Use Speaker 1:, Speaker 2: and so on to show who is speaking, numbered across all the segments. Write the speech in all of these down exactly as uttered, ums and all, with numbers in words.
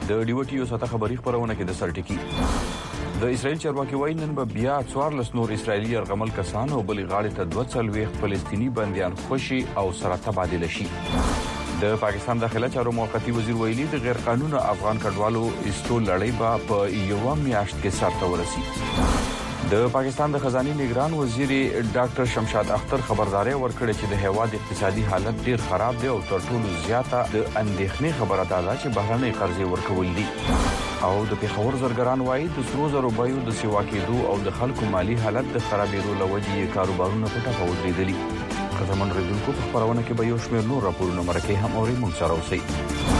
Speaker 1: د ډیوټیو ساته خبري خبرونه کې د سرټکی د اسرائیل چارواکي وایي نن به بیا څوارلس نور اسرائیلي يرغمل کسان او بلې غاړې ته دوه څلوېښت فلسطینی بنديان خوشي او سره تبادله شي. د پاکستان داخله چارو موقتی وزیر ویلي د غیر قانوني افغان کډوالو استو لړۍ به په یو میاشت کې سرته ورسي. د پاکستان د خزاني نگران وزیر ډاکټر شمشاد اختر خبرداري ورکړه چې د هیواد اقتصادي حالت ډیر خراب دی او تر ټولو زیاته د اندېښنې خبره ده چې بهرنۍ قرضې ورکول دي. او د پیښور زرګران وایي د سرو زرو بیو د سیوا کېدو او د خلکو مالی حالت د خرابېدو لوجې کاروبارونه په ټپه ودرېدلي. قدرمن ریډونکو په خبرونه کې به یو شمېر نور راپورونه مرکه هم اوري مونږ سره اوسئ.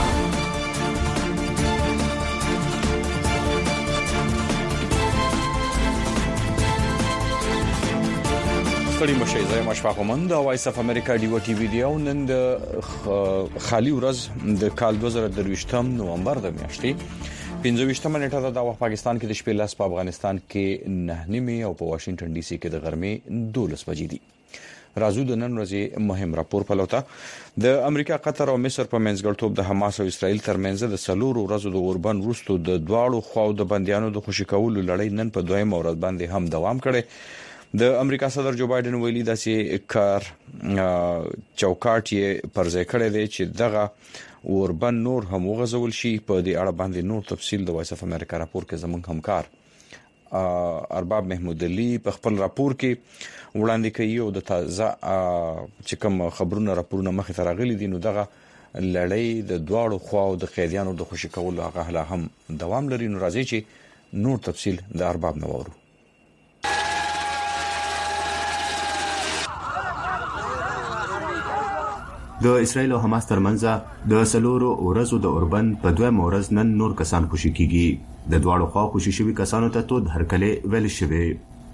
Speaker 1: ستړي مشي زای مشفق ومند او وایس اف امریکا ډیو ټي وی دی او نن د خالي ورځ د کال دوه زره درویشتم نومبر د میاشتې پنځه ویشتمه نیټه د پاکستان کې د شپې لاس په افغانستان کې نه نیمه او په واشنگټن ډي سي کې د غرمې دولس بجې دي. راځو د نن ورځې مهم راپور په لوټه د امریکا قطر او مصر په منځګړتوب د حماس او اسرائیل ترمنځ د سلور ورځو د اوربن وروسته د دواړو خواو د بنديانو د خوشی کولو لړۍ نن په دویم ورځ باندې هم دوام کړي. د امریکا صدر جو بایدن ویلي دا چې کار چوکاټ یې پر ځای کړی دی چې دغه اوربن نور هم وغځول شي. په دې اړه باندې نور تفصیل د وایس اف امریکا راپور کې زموږ همکار ارباب محمود علي په خپل راپور کې وړاندې کوي او د تازه چې کوم خبرونه راپورونه مخې ته راغلي دي نو دغه لړۍ د دواړو خواو د قیدیانو د خوشی کولو هغه لا هم دوام لري. نو راځي چې نور تفصیل د ارباب نو ورو.
Speaker 2: د اسرائیل او حماس ترمنځ د سلورو ورځو د اوربن په دویم ورځ نن نور کسان خوشی کیږي. د دواړو خوا خوشی شوی کسانو ته تود هرکله ویل شوی.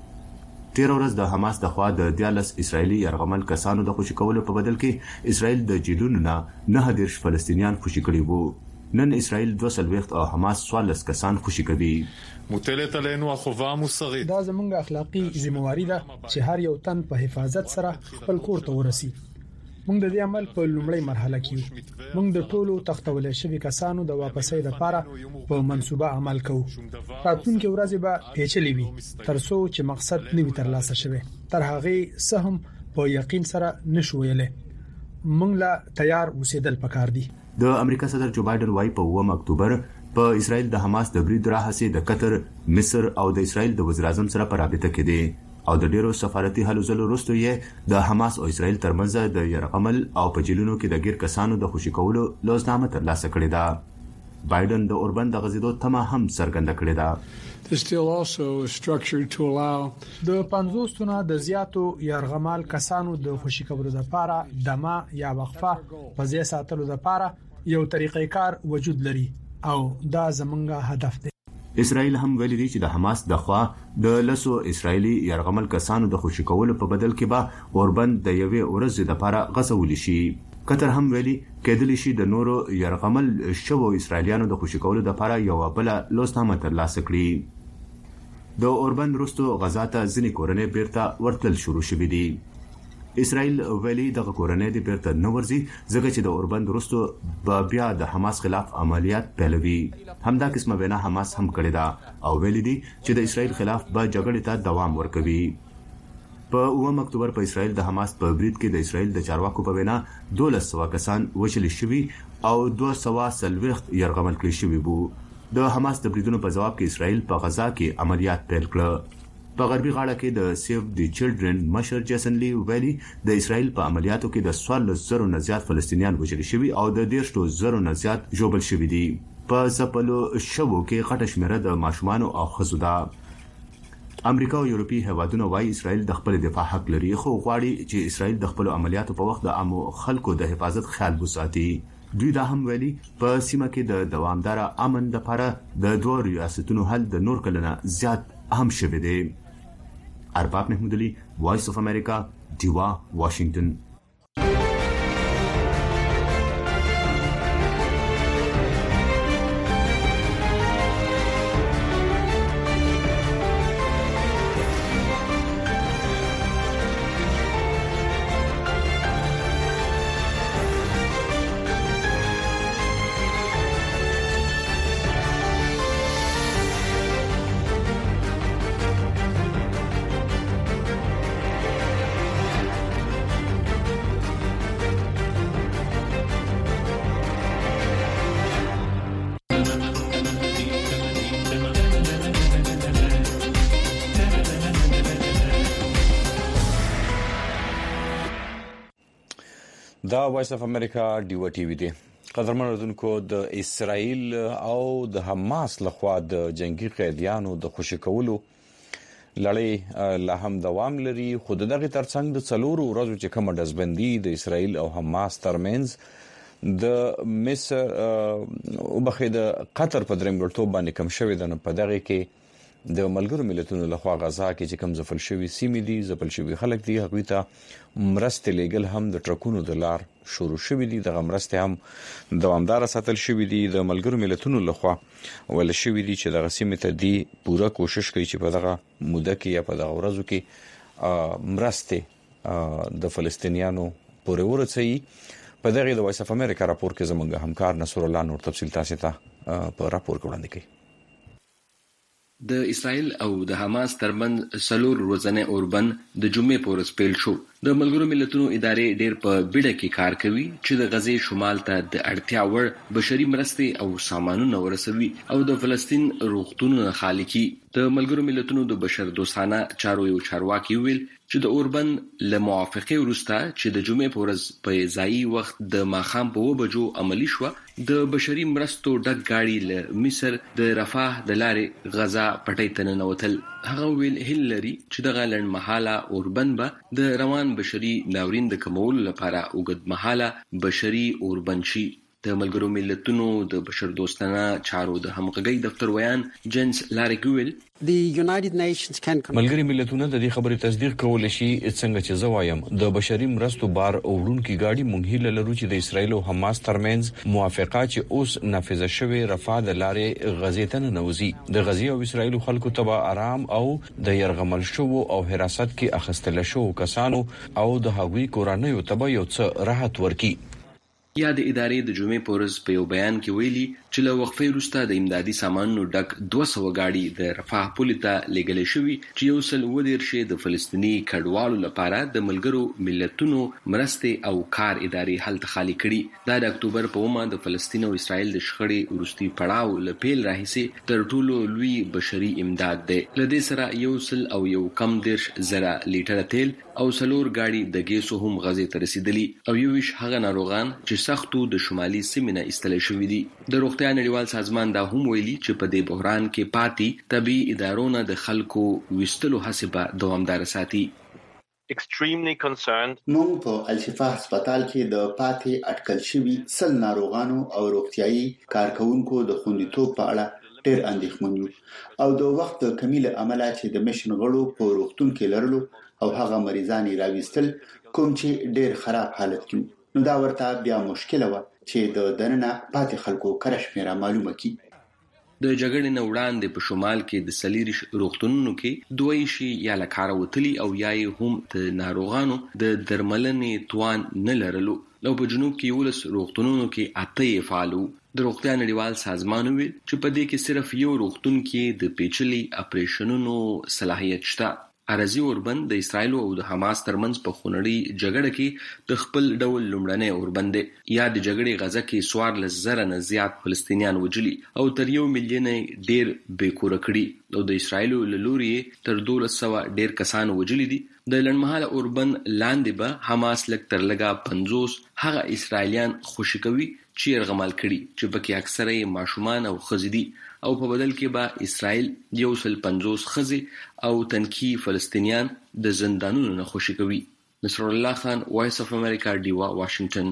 Speaker 2: تیر ورځ د حماس د خوا د دیالس اسرائیلي يرغمل کسانو د خوشی کولو په بدل کې اسرائیل د جیلونو نه نه دیرش فلسطینیان خوشی کړي وو. نن اسرائیل دوه څلوېښت او حماس څوارلس کسان خوشی کوي.
Speaker 3: متلت علینا الخوفه المصغر
Speaker 4: دا زمونږ اخلاقی ذمہواری ده چې هر یو تن په حفاظت سره خپل کور ته ورسي. موږ د دې عمل په لومړی مرحله کې موږ د ټولو تختول شوی کسانو د واپسۍ لپاره په منصوبه عمل کوو. راتلونکي ورځې به پیچلې وي ترڅو چې مقصد نوي ترلاسه شوي. تر هغه سهم په یقین سره نشو ویلې موږ لا تیار اوسېدل پکار دي.
Speaker 2: د امریکا صدر جو بایدن وايي په اووم اکتوبر په اسرائیل د حماس د برید راهسي د قطر، مصر او د اسرائیل د وزیر اعظم سره په رابطه کې دي او د ډیرو سفارتي هلو ځلو وروسته یې د حماس او اسرائیل ترمنځ د يرغمل او په جیلونو کې د غیر کسانو د خوشی کولو لوزنامه ترلاسه کړې ده. بایدن د اوربن د غزیدو تمه هم څرګنده کړې ده.
Speaker 5: There's still also structured to allow
Speaker 4: د پنځوستونه د زیاتو يرغمل کسانو د خوشی کولو لپاره دمه یا وقفه په ځای ساتلو لپاره یو طریقې کار وجود لري او دا زمونږ هدف دی.
Speaker 2: اسرائیل هم ویلي دي چې د حماس د خوا د لسو اسرائیلي يرغمل کسانو د خوشی کولو په بدل کې به اوربن د یوې ورځې لپاره غځول شي. قطر هم ویلي کېدلی شي د نورو يرغمل شوو اسرائیلیانو د خوشی کولو لپاره یو بل لوستنامه ترلاسه کړي. د اوربن وروسته غزا ته ځینې کورنۍ بیرته ورتل شروع شوې دي. اسرائیل ویلي دغه کورنۍ د بیرته نورځي ځکه چې د اوربند وروسته بیا د حماس خلاف عملیات پیلوي. همدا قسمه وینا حماس هم کړې ده او ویلي دي چې د اسرائیل خلاف به جګړې ته دوام ورکوي. په اووم اکتوبر په اسرائیل د حماس په برید کې د اسرائیل د چارواکو په وینا دولس سوه کسان وژل شوي او دوه سوه څلوېښت يرغمل کړي شوي وو. د حماس د بریدونو په جواب کې اسرائیل په غزا کې عملیات پیل کړل. په غربي غاړه کې د سیو دی چلډرن مشر جیسن لی ویلي د اسرائیل په عملیاتو کې د څوارلس زرو نه زیات فلسطینیان وژل شوي او د دېرش زرو نه زیات ژوبل شوي دي. په ځپلو شوو کې غټه شمېره د ماشومانو او ښځو ده. امریکا او یورپي هیوادونه وايي اسرائیل د خپل دفاع حق لري خو غواړي چې اسرائیل د خپل عملیاتو په وخت د عامو خلکو د حفاظت خیال وساتي. دوی دا هم ویلي په سیمه کې د دوامدار امن لپاره د دوه ریاستونو حل د نور کلنه زیات اهم شوی دی. ارباب محمود علي وایس اف امریکا دیوا واشنگټن.
Speaker 1: دا وایس اف امریکا ډیو ټي وی دی. قدرمن اردوونکو د اسرائیل او د حماس لخوا د جنگي قیدیانو د خوشی کولو لړۍ لا هم دوام لري. خو دغه ترڅنګ د څلورو ورځو چې کومه دزبندي د اسرائیل او حماس ترمنځ د مصر او بخې د قطر په دریم ګړتوب باندې کم شوې ده. په دغه کې د ملګرو ملتونو لخوا غزا کې چې کم ځفل شوی سیمې دي ځفل شوی خلک دي هغوی ته مرسته لیګل هم د ټرکونو د لار شروع شوی دي. د مرسته هم دوامدار ساتل شوی دي. د ملګرو ملتونو لخوا ول شوی دي چې د سیمې ته دی پوره کوشش کوي چې په دغه موده کې یا په دغه ورځو کې مرسته د فلسطینیانو پورې ورسوي. په دغه د وایس اف امریکا راپور کې زموږ همکار نصر الله نور تفصیل تاسو ته په راپور کې وړاندې کوي.
Speaker 6: د اسرائیل او د حماس ترمنځ سلور ورځنی اوربند د جمعې په ورځ پیل شو. د ملګرو ملتونو ادارې ډېر په بیړه کې کار کوي چې د غزې شمال ته د اړتیا وړ بشري مرستې او سامانونه ورسوي او د فلسطین روغتونونه خالي کړي. د ملګرو ملتونو د بشر دوستانه چارو یو چارواکي ویل چې د اوربند له موافقې وروسته چې د جمعې په ورځ په ځایي وخت د ماښام په اوه بجو عملی شوه، د بشري مرستو ډک ګاډي له مصر د رفاه د لارې غزا پټۍ ته ننوتل. هغه ویل هیله لري چې دغه لنډمهاله اوربند به د روان بشري ناورین د کمولو لپاره اوږدمهاله بشري اوربند شي. د ملګرو ملتونو د بشر دوستانه چارو د همغږي دفتر ویان جنس لاریګویل
Speaker 1: ملګری ملتونه د دې خبرې تصدیق کول شي څنګه چې زوایم د بشري مرستو بار اوړونکو گاډي مونږ هیله لرو چې د اسرائیل او حماس ترمنځ موافقه چې اوس نافذه شوه رفاه د لارې غزې ته ننوزي. د غزې او اسرائیل خلکو ته آرام او د يرغمل شو او حراست کې اخستل شو کسانو او د هغوی کورانیو ته یو څه راحت ورکي.
Speaker 6: یا د ادارې د جمعې په ورځ په یو بیان کې ویلي چې له وقفې وروسته د امدادي سامانونو ډک دوه سوه گاډي د رفاه پولې ته لېږل شوي چې یو سل اووه دېرش د فلسطیني کډوالو لپاره د ملګرو ملتونو مرستې او کار ادارې هلته خالي کړي. دا د اکتوبر په اومه د فلسطین او اسرائیل د شخړې وروستي پړاو له پیل راهیسې تر ټولو لوی بشري امداد دی. له دې سره یو سل او یو کم دېرش زره لیټره تیل او سلور گاډي د ګیسو هم غزې ته رسیدلي او یو ویش هغه ناروغان چې سختو د شمالي سیمې نه ایستل شوي دي. د روغتیا نړیوال سازمان دا هم ویلي چې په دې بحران کې پاتې طبي ادارو نه د خلکو وستلو هڅې به دوامدار ساتي.
Speaker 7: موږ په الشفا هسپتال کې د پاتې اټکل شوي سل ناروغانو او روغتيایي کارکونکو د خوندیتوب په اړه ډېر اندېښمن یو او د وخت د کمی له امله چې د مشن غړو په روغتون کې لرلو او هغه مریضان یې راوستل کوم چې ډېر خراب حالت کې نو دا ورته بیا مشکله و چې د دننه پاتې خلکو کرش میرا معلومه کی.
Speaker 6: د جګړې نه وړاندې په شمال کې د سلیریش روغتونونو کې دوی شي یا لکاره وتلی او یا هم د ناروغانو د درملنې توان نه لرلو. نو په جنوب کې ولس روغتونونو کې اته فعالو. د روغتیا نړیوال سازمان ویل چې په دې کې صرف یو روغتون کې د پیچلي اپریشنونو صلاحیت شته. ارزي اوربند د اسرائیل او د حماس ترمنځ په خونړی جګړه کې د خپل ډول لومړنۍ اوربند یا د جګړې غزا کې سوار لزر نه زیات فلسطینیان وجلي او تر یو میلیون ډیر بیکوره کړي او د اسرائیل له لوري تر دولس سوه ډیر کسان وجلي دي. د لړمحاله اوربند لاندې به حماس لک تر لګا پنځوس هغه اسرائیلیان خوشی کوي چې يرغمل کړي چې پکې اکثره ماشومان او ښځې دي او په بدل کې به اسرائیل یو سل پنځوس ښځې او تنکي فلسطینیان د زندانونو نه خوشی کوي. نصر الله خان، وایس اف امریکا، ډیوا، واشنگټن.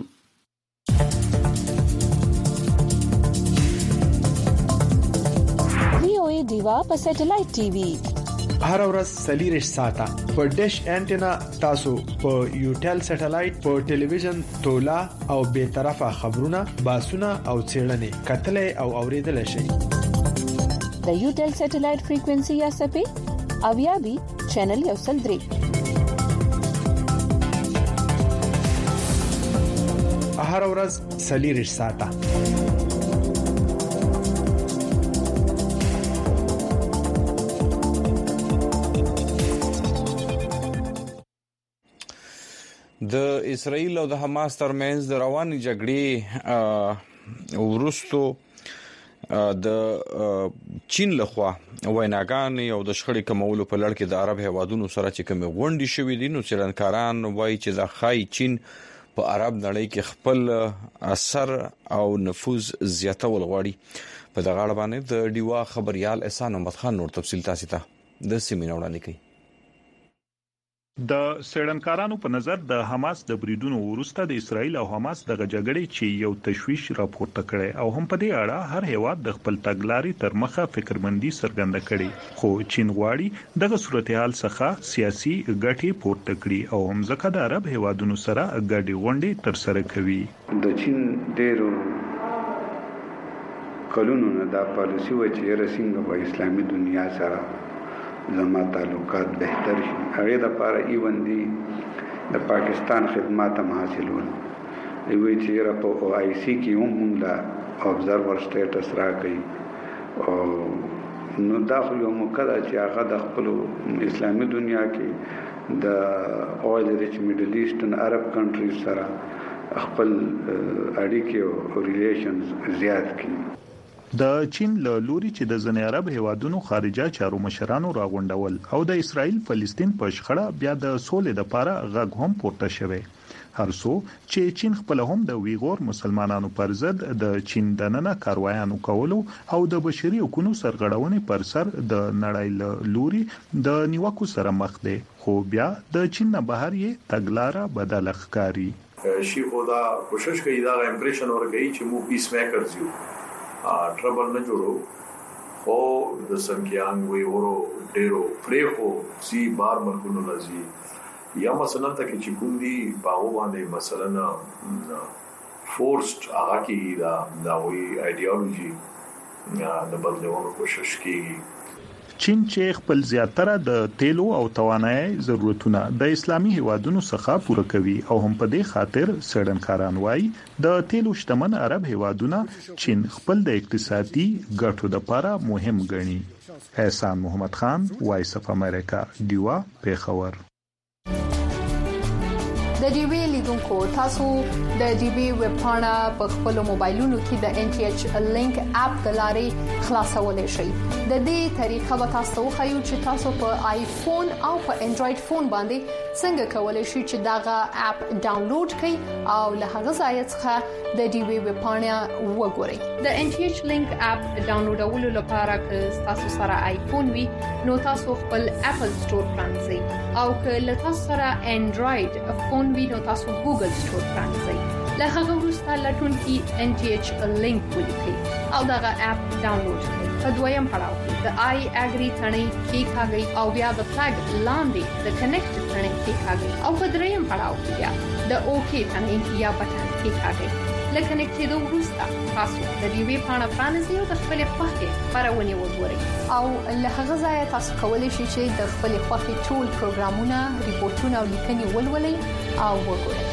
Speaker 8: وی او ای ډیوا په سټلایټ ټي وي
Speaker 4: هر ورځ سلیریش ساته په ډیش انټینا تاسو په یوټل سټلایټ په ټلویزیون تولا او به طرفه خبرونه باسونه او چیرلنې کتلې او اوریدل شي.
Speaker 8: د یوټل سټلایټ فریکوئنسي یا سپې او یا بي چینل یو سل درې
Speaker 4: هر ورځ سلیریش ساته.
Speaker 1: د اسرائیل او د حماس ترمنځ د رواني جګړې ورستو د چین لخوا ویناګان او د شخړې کمولو په لړ کې د عرب هیوادونو سره چې کوم غونډې شوې دي نو څېړنکاران وایي چې د خای چین په عرب نړۍ کې خپل اثر او نفوذ زیاتول غواړي. په دغه اړه باندې د ډیوا خبريال احسان احمد خان نور تفصیل تاسو ته د سیمینار وړاندې کوي.
Speaker 9: د سړنکارانو په نظر د حماس د بریدونو وروسته د اسرایل او حماس د غجګړې چې یو تشويش راپورته کړي او هم په دې اړه هر هیواد د خپل تګلاري تر مخه فکرمندي څرګنده کړي، خو چین غواړي دغه صورتحال څخه سیاسي ګټې پورته کړي او هم ځکه د عرب هیوادونو سره ګډي غونډې تر سره کوي.
Speaker 10: د چین ډېرو کلونو نه دا پالیسی و چې رسنګ په اسلامي دنیا سره زما تعلقات بهتر شي. هغه د لپاره ایون دي د پاکستان خدمات هم حاصلول. ایوي چې را په او آی سی کې هم موږ لا ابزرور سټیټس راکړي او نو دا خو یو مقدار چې هغه د خپل اسلامي دنیا کې د اویل ریچ میډل ایسټن عرب کنټریز سره خپل اړیکې او ریلیشنز زیات کړي.
Speaker 9: د چین له لوري چې د ځنې عرب هیوادونو خارجه چارو مشرانو راغونډول او د اسرایل فلسطین په شخړه بیا د سولې لپاره غږ هم پورته شوی. هر څو چې چین خپل هم د ویغور مسلمانانو پر ضد د چین دننه کاروایانو کولو او د بشري حقوقو سرغړونې پر سر د نړۍ له لوري د نیوکو سره مخ دی، خو بیا د چین نه بهر یې تګلارې بدل ښکاري.
Speaker 11: شي خدا کوشش کوي دا امپریشن ورکړي چې مو پیس میکرز یو ټربل نه جوړو، خو د سنکیانګ وی ورو ډیرو پریخو سی بار مرکونو لذي یا مثلا تکي چې کوم دي باغ باندې مثلا فورسټ هغه کې دا دا وی ایديولوژي یا د بدلولو کوشش کوي.
Speaker 9: چین چې خپل زیاتره د تیلو او توانایي ضرورتونه د اسلامي هیوادونو څخه پوره کوي او هم په دې خاطر سړنکاران وایي د تیلو شتمن عرب هیوادونه چین خپل د اقتصادي ګټو لپاره مهم ګڼي. احسان محمد خان، وایس اف امریکا، ډیوا، پیښور.
Speaker 12: د ډیوی لیدونکو تاسو د ډیوی ویب پاڼه په خپل موبایلونو کې د ان ټي ایچ لینک اپ د لارې خلاصولای شئ. د دې طریقه به تاسو خو چې تاسو په آیفون او په انډراید فون باندې څنګه کولای شئ چې داغه اپ ډاونلوډ کړئ او له هغه ځای څخه د ډیوی ویب پاڼه وګورئ. د ان ټي ایچ لینک اپ ډاونلوډولو لپاره که تاسو سره آیفون وي نو تاسو خپل اپل سٹور پرانځئ او که له تاسو سره انډراید فون وي نو تاسو ګوګل سٹور پرانځئ. له هغه وروسته لټون کې ان ټي ایچ لینک ولیکئ او دغه اپ ډاونلوډ کړئ. په دویم پړاو کې د آی اګری ثنې کې کاږئ او بیا د فلګ لاندې د کنیکټ ثنې کې کاږئ او په دریم پړاو کې بیا د اوکی ثنې یا بټن کې کاږئ. لکه کنیکټېدو وروسته تاسو د ډیوی پاڼه پرانیزئ او د خپل خوښې خبرونه وګورئ او له هغه ځای تاسو کولی شئ چې د خپل خوښې ټول پروګرامونه، ریپورتونه او لیکنې ولولئ او وګورئ.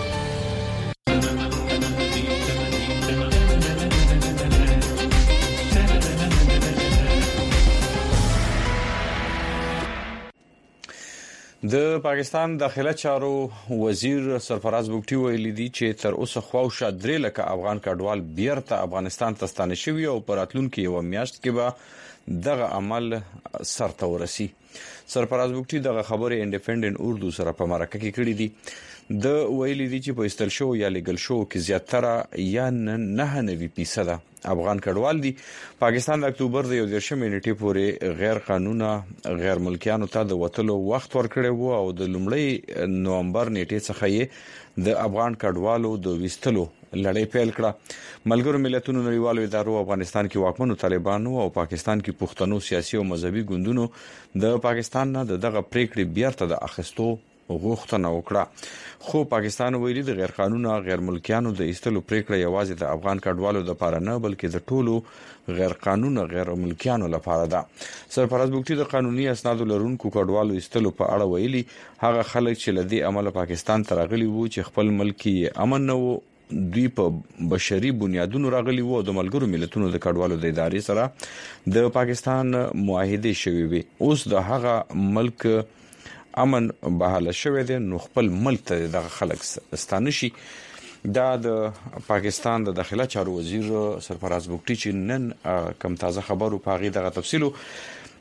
Speaker 1: د پاکستان داخله چارو وزیر سرفراز بوګټي ویلي دي چې تر اوسه خواوشا درې لکه افغان کډوال بیرته افغانستان ته ستانه شوي او پراتلونکو یو میاشت کې به دغه عمل سرته ورسي. سرفراز بوګټي دغه خبره انډیپندنت اردو سره په مرکه کې کړې دي. د ویلي دي چې په استل شو یا لیګل شو کې زیاتره یا نه نوي فیصد افغان کډوال دي. پاکستان د اکتوبر د یو دیرشم نیټې پورې غیر قانوني غیر ملکیانو ته د وټلو وخت ورکړی وو او د لومړی نومبر نیټې څخه یې د افغان کډوالو د وستلو لړۍ پیل کړه. ملګرو ملتونو نړیوالو ادارو افغانستان کې واکمنو طالبانو او پاکستان کې پښتنو سیاسي او مذهبي ګوندونو د پاکستان نه دغه پریکړې بیرته د اخستو غوښتنه وکړه، خو پاکستان ویلي د غیر قانوني غیر ملکیانو د ایستلو پریکړه یوازې د افغان کډوالو لپاره نه بلکې د ټولو غیر قانوني غیر ملکیانو لپاره ده. سرفراز بوګټي د قانوني اسنادو لرونکو کډوالو ایستلو په اړه ویلي هغه خلک چې لدی عمل پاکستان ته راغلي وو چې خپل ملکی امن نه وو، دوی په بشري بنیادونو راغلي وو. د ملګرو ملتونو د کډوالو د ادارې سره د پاکستان معاهده شوی وي. اوس د هغه ملک امن بحاله شوی دی نو خپل ملک ته دغه خلک ستانه شي. دا د پاکستان د داخله چارو وزیر سرفراز بوګټي چې نن کم تازه خبرو په غي دغه تفصیل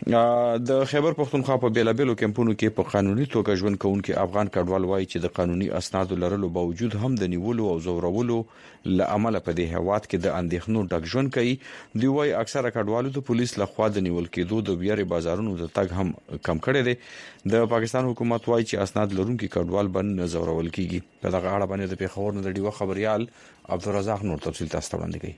Speaker 1: د خیبر پختونخوا په بیلابیلو کمپونو کې په قانوني توګه ژوند کوونکي افغان کډوال وایي چې د قانوني اسنادو لرلو باوجود هم د نیولو او زورولو لامل په دې هواد کې د اندېښنو ډک ژوند کوي. دی وایي اکثره کډوالو د پولیس لخوا د نیول کېدو د ویاري بازارونو د تګ هم کم کړي دي. د پاکستان حکومت وایي چې اسناد لرونکي کډوال باندې زورول کیږي. په دغه اړه باندې د پیښور نه د ډیوه خبريال عبدالرزاق نور تفصیل تاسو ته وړاندې کوي.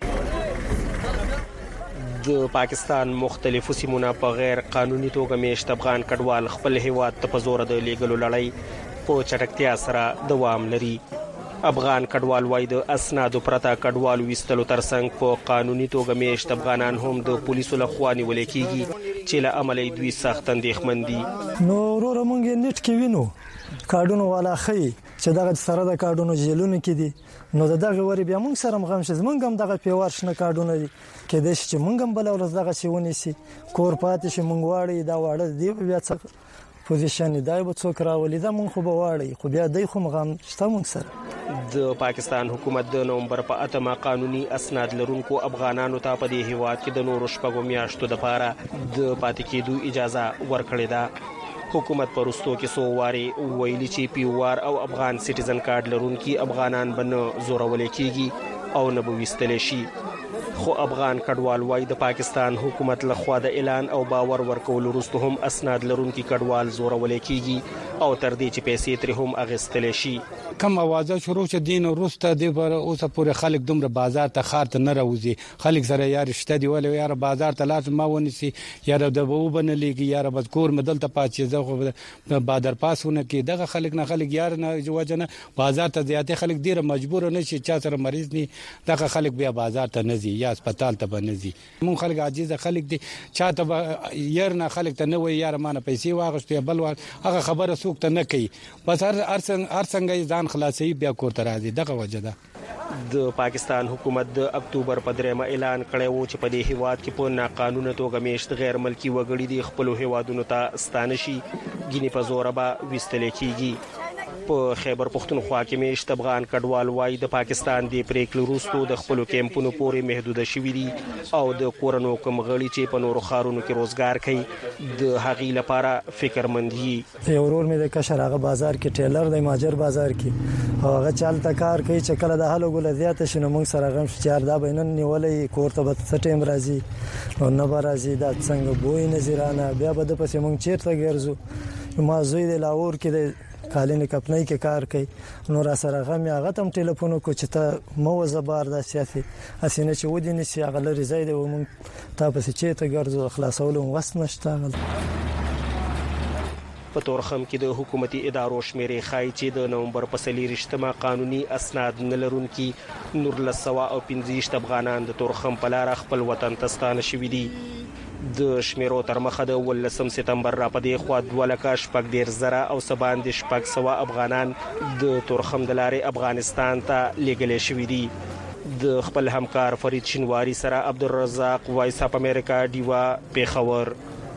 Speaker 13: د پاکستان مختلفو سیمونو په غیر قانوني توګه میشت افغان کډوال خپل هیواد ته په زور د لیګلو لړۍ په چټکتیا سره دوام لري. افغان کډوال وایي د اسنادو پرته کډوال وستلو ترڅنګ په قانوني توګه میشت افغانان هم د پولیسو لخوا نیول کیږي چې له عملي دوی سخت اندېښمن دي.
Speaker 14: نو ورور مونږ نت کې وینو کارډونو والا خي چې دغه سره د کارډونو جیلونو کې دي. نو دغه وری بیا مونږ سره مغم شې مونږ هم دغه پیوار شنه کارډونه دي کې د چې مونږ هم بل ورځ دغه شیونه سي کور پاتې شي مونږ واړی دا واړه دی بیا څه پوزیشن دی به څوک راولي دا مونږ خو به واړی خو بیا دای خو مغم شته مونږ سره.
Speaker 13: د پاکستان حکومت د نومبر په اتمه قانوني اسناد لرونکو افغانانو ته په دې هیواد کې د نورو شپږو میاشتو لپاره د پاتې کېدو اجازه ورکړې ده. حکومت پرستو کې سو واري ویلي چې پیوار او افغان سټیزن کارت لرونکي افغانان بنه زورول کیږي او نه بوستل شي. خو افغان کډوال وای د پاکستان حکومت لخوا د اعلان او باور ورکول وروسته هم اسناد لرونکي کډوال زورول کیږي او تر دې چې پیسې تر هم اغستل شي.
Speaker 15: کم اوازه شروع ش دین وروسته د پر اوسه پورې خلک دومره بازار ته خار ته نه راوځي. خلک سره یار شته دی ولې یار بازار ته لازم ما ونیسي یار د وو بنلېږي یار مذکور مدل ته پاتې زغه بادر پاسونه کې دغه خلک نه خلک یار نه جوجنه بازار ته زیاته خلک ډیر مجبور نه شي چا سره مریض نه دغه خلک بیا بازار ته نه ځي یا هسپتال ته بنځي. مون خلک عاجز خلک دي چاته ير نه خلک ته نه وي یار مانه پیسې واغشته بل هغه خبره سوق ته نه کوي بس هر هر څنګه ځان خلاصي بیا کور ته راځي. دغه وجه ده
Speaker 13: د پاکستان حکومت د اکتوبر په درېمه اعلان کړی و چې په دې هیواد کې په ناقانونه توګه میشت غیر ملکی وګړي د خپل هیوادونو ته ستانه شي ګینه په زور به وستل کیږي. په خیبر پختونخوا کې میشت افغان کډوال وای د پاکستان د پریکړې وروسته د خپل کیمپونو پورې محدود شوي دي او د کورونو کوم غړي چې په نورو خارونو کې روزګار کوي د هغې لپاره فکرمند دي.
Speaker 14: یو ورور مې د کشر هغه بازار کې ټیلر د ماجر بازار کې هغه چالت کار کوي چې کله د هلو ګل زیات شنو موږ سره غم چار دا بینن نیولې کور ته به ټیم راځي او نه به راځي دا څنګه بوې نظرانه بیا به د پسې موږ چیرته ګرځو. ما زوی د لاور کې د کالینه کپنۍ کې کار کوي نو را سره غم هغه تم ټلیفون کو چې ته مو زبر د سیاسي اسینه چې ودی نسی هغه لري زید و مونږ تاسو چې ته ګرځو خلاصول وس نشته.
Speaker 13: په تورخم کې د حکومتي ادارو شمیرې خای چې د نومبر په سلیریشتمه قانوني اسناد نه لرونکي نور لسوا او پنځه افغانان د تورخم په لار خپل وطن ته ستانه شوي دي. د شمیرو تر مخه د ولسم سپتمبر را پدې خو د ولکه شپږ ډیر زره او سباند شپږ سوا افغانان د تورخم د لارې افغانستان ته لیږل شوي دي. د خپل همکار فرید شینواری سره عبدالرزاق وایس اپ امریکا دیوا پیښور.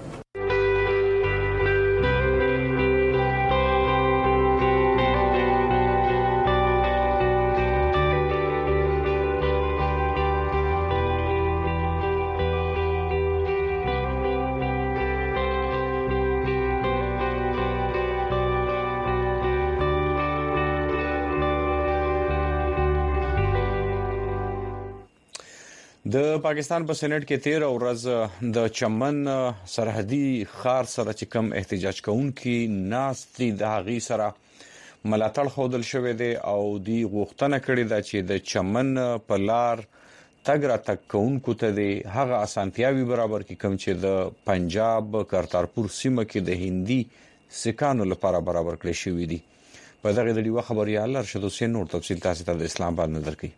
Speaker 1: د پاکستان په سېنات کې تیر ورځ د چمن سرحدي خار سره چې کوم احتجاج کوونکي ناستي د هغې سره ملاتړ خوندل شوې دي او دی غوښتنه کړې ده چې د چمن په لار تګ را تګ کوونکو ته د هغه اسانتیاوي برابر کړي کوم چې د پنجاب کرتارپور سیمه کې د هندي سکانو لپاره برابر کړي شوې دي. په دغه د ډیوه خبريال ارشد حسین نور تفصیل تاسو ته د اسلام آباد نظر کوي.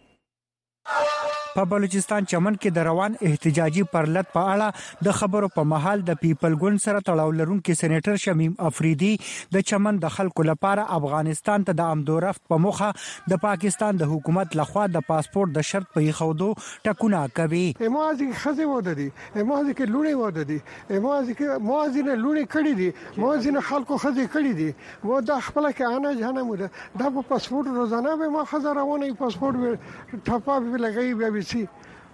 Speaker 16: په بلوچستان چمن کې د روان احتجاجي پرلط په اړه د خبرو په محل د پیپل ګوند سره تړاو لرونکي سېنیټر شمیم افریدي د چمن د خلکو لپاره افغانستان ته د آمد و رفت په موخه د پاکستان د حکومت لخوا د پاسپورت د شرط په خودو ټکونه کوي.
Speaker 17: موازي خزه وده دي موازي کې لونی وده دي موازي کې موازي نه لونی کړی دي موازي نه خلکو خزه کړی دي و د خپل کې انا جهنم ده د پاسپورت روزانه به ما خزه روانه پاسپورت ټاپا به لګي بیا سي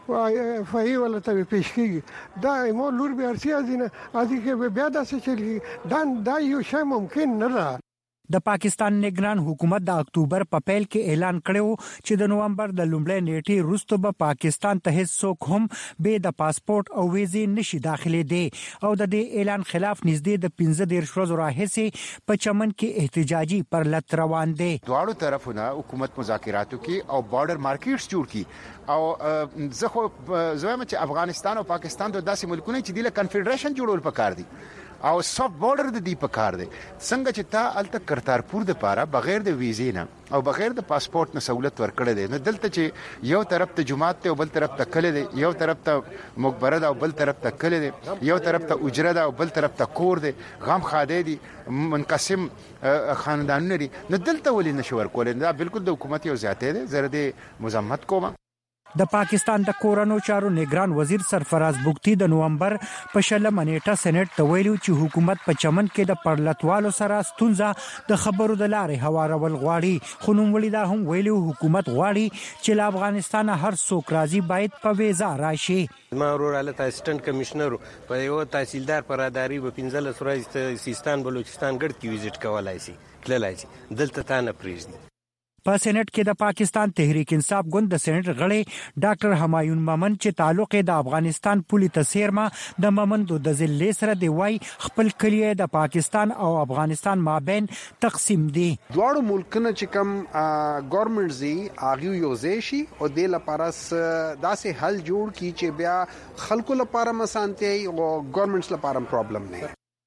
Speaker 17: فای ولا ته پیش کیږي دا مو لور به ارسي ازینه ازي کې بیا دا څه چلی دا دا یو شی ممکن نه ده.
Speaker 16: د پاکستان نگران حکومت د اکتوبر په پیل کې اعلان کړو چې د نومبر د لومړۍ نیټې وروسته به پاکستان ته هیڅ څوک هم به د پاسپورت او ویزې نشي داخلي دي او د دې اعلان خلاف نږدې د پنځه دېرش ورځې راهیسې په چمن کې احتجاجي پرلط روان دي.
Speaker 18: دواړو طرفونه حکومت مذاکراتو کې او بارډر مارکیټس جوړ کړي او زه خو زویم چې افغانستان او پاکستان د داسې ملکونو چې د کنفدریشن جوړول پکار دي او سافت بارډر د دې پکار دی څنګه چې تا الته کرتارپور د پاره بغیر د ویزې نه او بغیر د پاسپورت نه سہولت ورکړې ده نو دلته چې یو طرف ته جماعت ته او بل طرف ته کله دی یو طرف ته مقبره ده او بل طرف ته کله دی یو طرف ته اجره ده او بل طرف ته کور دی غم خاده دي منقسم خاندانونه دي نو دلته ولې نشور کولای دا بالکل د حکومت یو زیاته ده زره د مزاحمت کوم.
Speaker 16: د پاکستان د کورونو چارو نگران وزیر سرفراز بگتی د نومبر په شلمه نیټه سېنات ته ویلو چې حکومت په چمن کې د پرلطوالو سره ستونزه د خبرو د لارې هوارول غواړي خو نوموړي دا هم ویلو حکومت غواړي چې له افغانستان هر څوک راځي باید په ویزا راشي.
Speaker 13: ما وروره اسسټنټ کمشنر په یو تحصیلدار پر اداري په پنځله سورای سیستان بلوچستان ګډ کې وزټ کولای شي تللای شي دلته تا نه پریږدي.
Speaker 16: په سېنات کې د پاکستان تحریک انصاف ګوند د سېنات غړي ډاکټر همایون مامن چې تعلق د افغانستان پولی تسیرما د مامندو د ضلع سره دی وای خپل کلیه د پاکستان او افغانستان مابین تقسیم دي.
Speaker 19: دواړو ملکونو چې کوم ګورنمنټ زی اغه یو ځای شي او د لپاره داسې حل جوړ کی چې بیا خلکو لپاره مسانتي او ګورنمنټس لپاره پرابلم نه.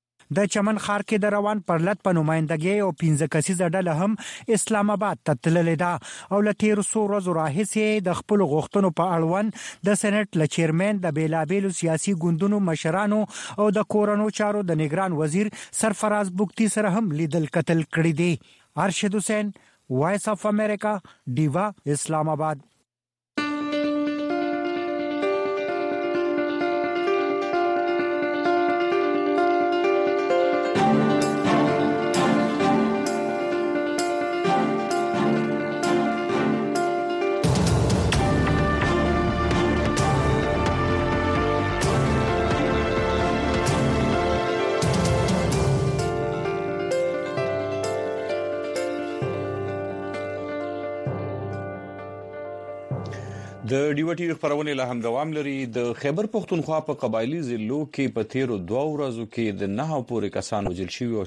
Speaker 16: د چمن خار کې د روان پرلط په نمائندګۍ او پنځه کسیزه ډله هم اسلام آباد ته تللې ده او له تیر څو ورځې راهیسې د خپل غوښتنو په اړوند د سېنات له چیرمن د بیلابېلو سیاسي ګوندونو مشرانو او د کورونو چارو د نگران وزیر سرفراز بگتی سره هم لیدل کتل کړي دي. ارشد حسین وایس اف امریکا ډیوا اسلام آباد.
Speaker 1: د ډیو ټي خبرونه له هم دوام لري. د خیبر پختونخوا په قبایلی ضلعو کې په تیرو دوه ورځو کې د نه پورې کسان وژل شوي او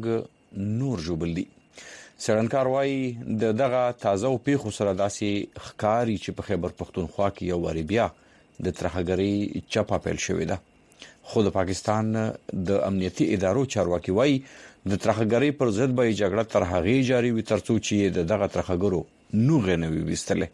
Speaker 1: شپږ نور ژوبل دي. څېړنکار وايي د دغه تازه پیښو سره داسې ښکاري چې په خیبر پختونخوا کې یو واری بیا د ترهګرۍ چپه پیل شوې ده. خو د پاکستان د امنیتي ادارو چارواکي وايي د ترهګرۍ پر ضد به جګړه تر هغې جاري وي ترڅو چې دغه ترهګرو نوغه نه وي وستله.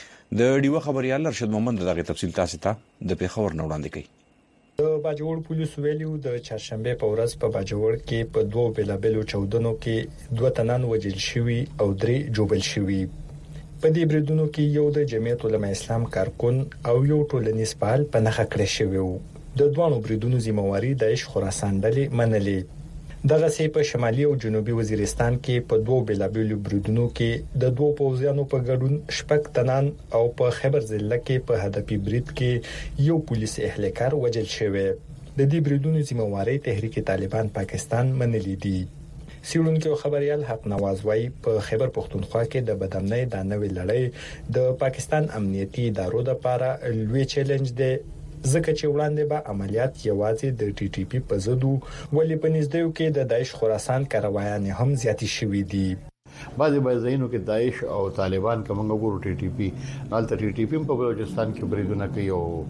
Speaker 1: د ډیو خبريال ارشد محمد دغه تفصیل تاسو ته د پیښور نه وړاندې کوي.
Speaker 20: د باجوړ پولیس ویلو د چهارشنبه په ورځ په باجوړ کې په دوه بیلابلو چودنو کې دوه تنان وژل شوي او درې جوبل شوي. په دې بریدونو کې یو د جمعیت علماء اسلام کارکون او یو ټولنیز فعال په نخښه کړی شوی وو. د دوه بریدونو ذمہواری د عش خراسان ډلې منلې. دغه سي په شمالي او جنوبي وزیرستان کې په دوه بیلابلو بریدونو کې د دوه پوځیانو په ګډون شپږ تنان او په خیبر ضلع کې په هدفي برید کې یو پولیس اهلکار وژل شوی. د دې بریدونو ذمہواری تحریک طالبان پاکستان منلې دي. سیړونکو خبريال حق نواز وايي په خیبر پختونخوا کې د بدامنۍ د نوې لړۍ د پاکستان امنیتي ادارو لپاره لوی چیلنج دی ځکه چې وړاندې به عملیات یوازې د ټي ټي پی په ضد ولې په نږدې کې د داعش خراسان کاروایان هم زیاتې شوې دي.
Speaker 21: بعضی بازینو کې داعش او طالبان کومه ګورو ټي ټي پی الته ټي ټي پی په بلوچستان کې بریدونه کوي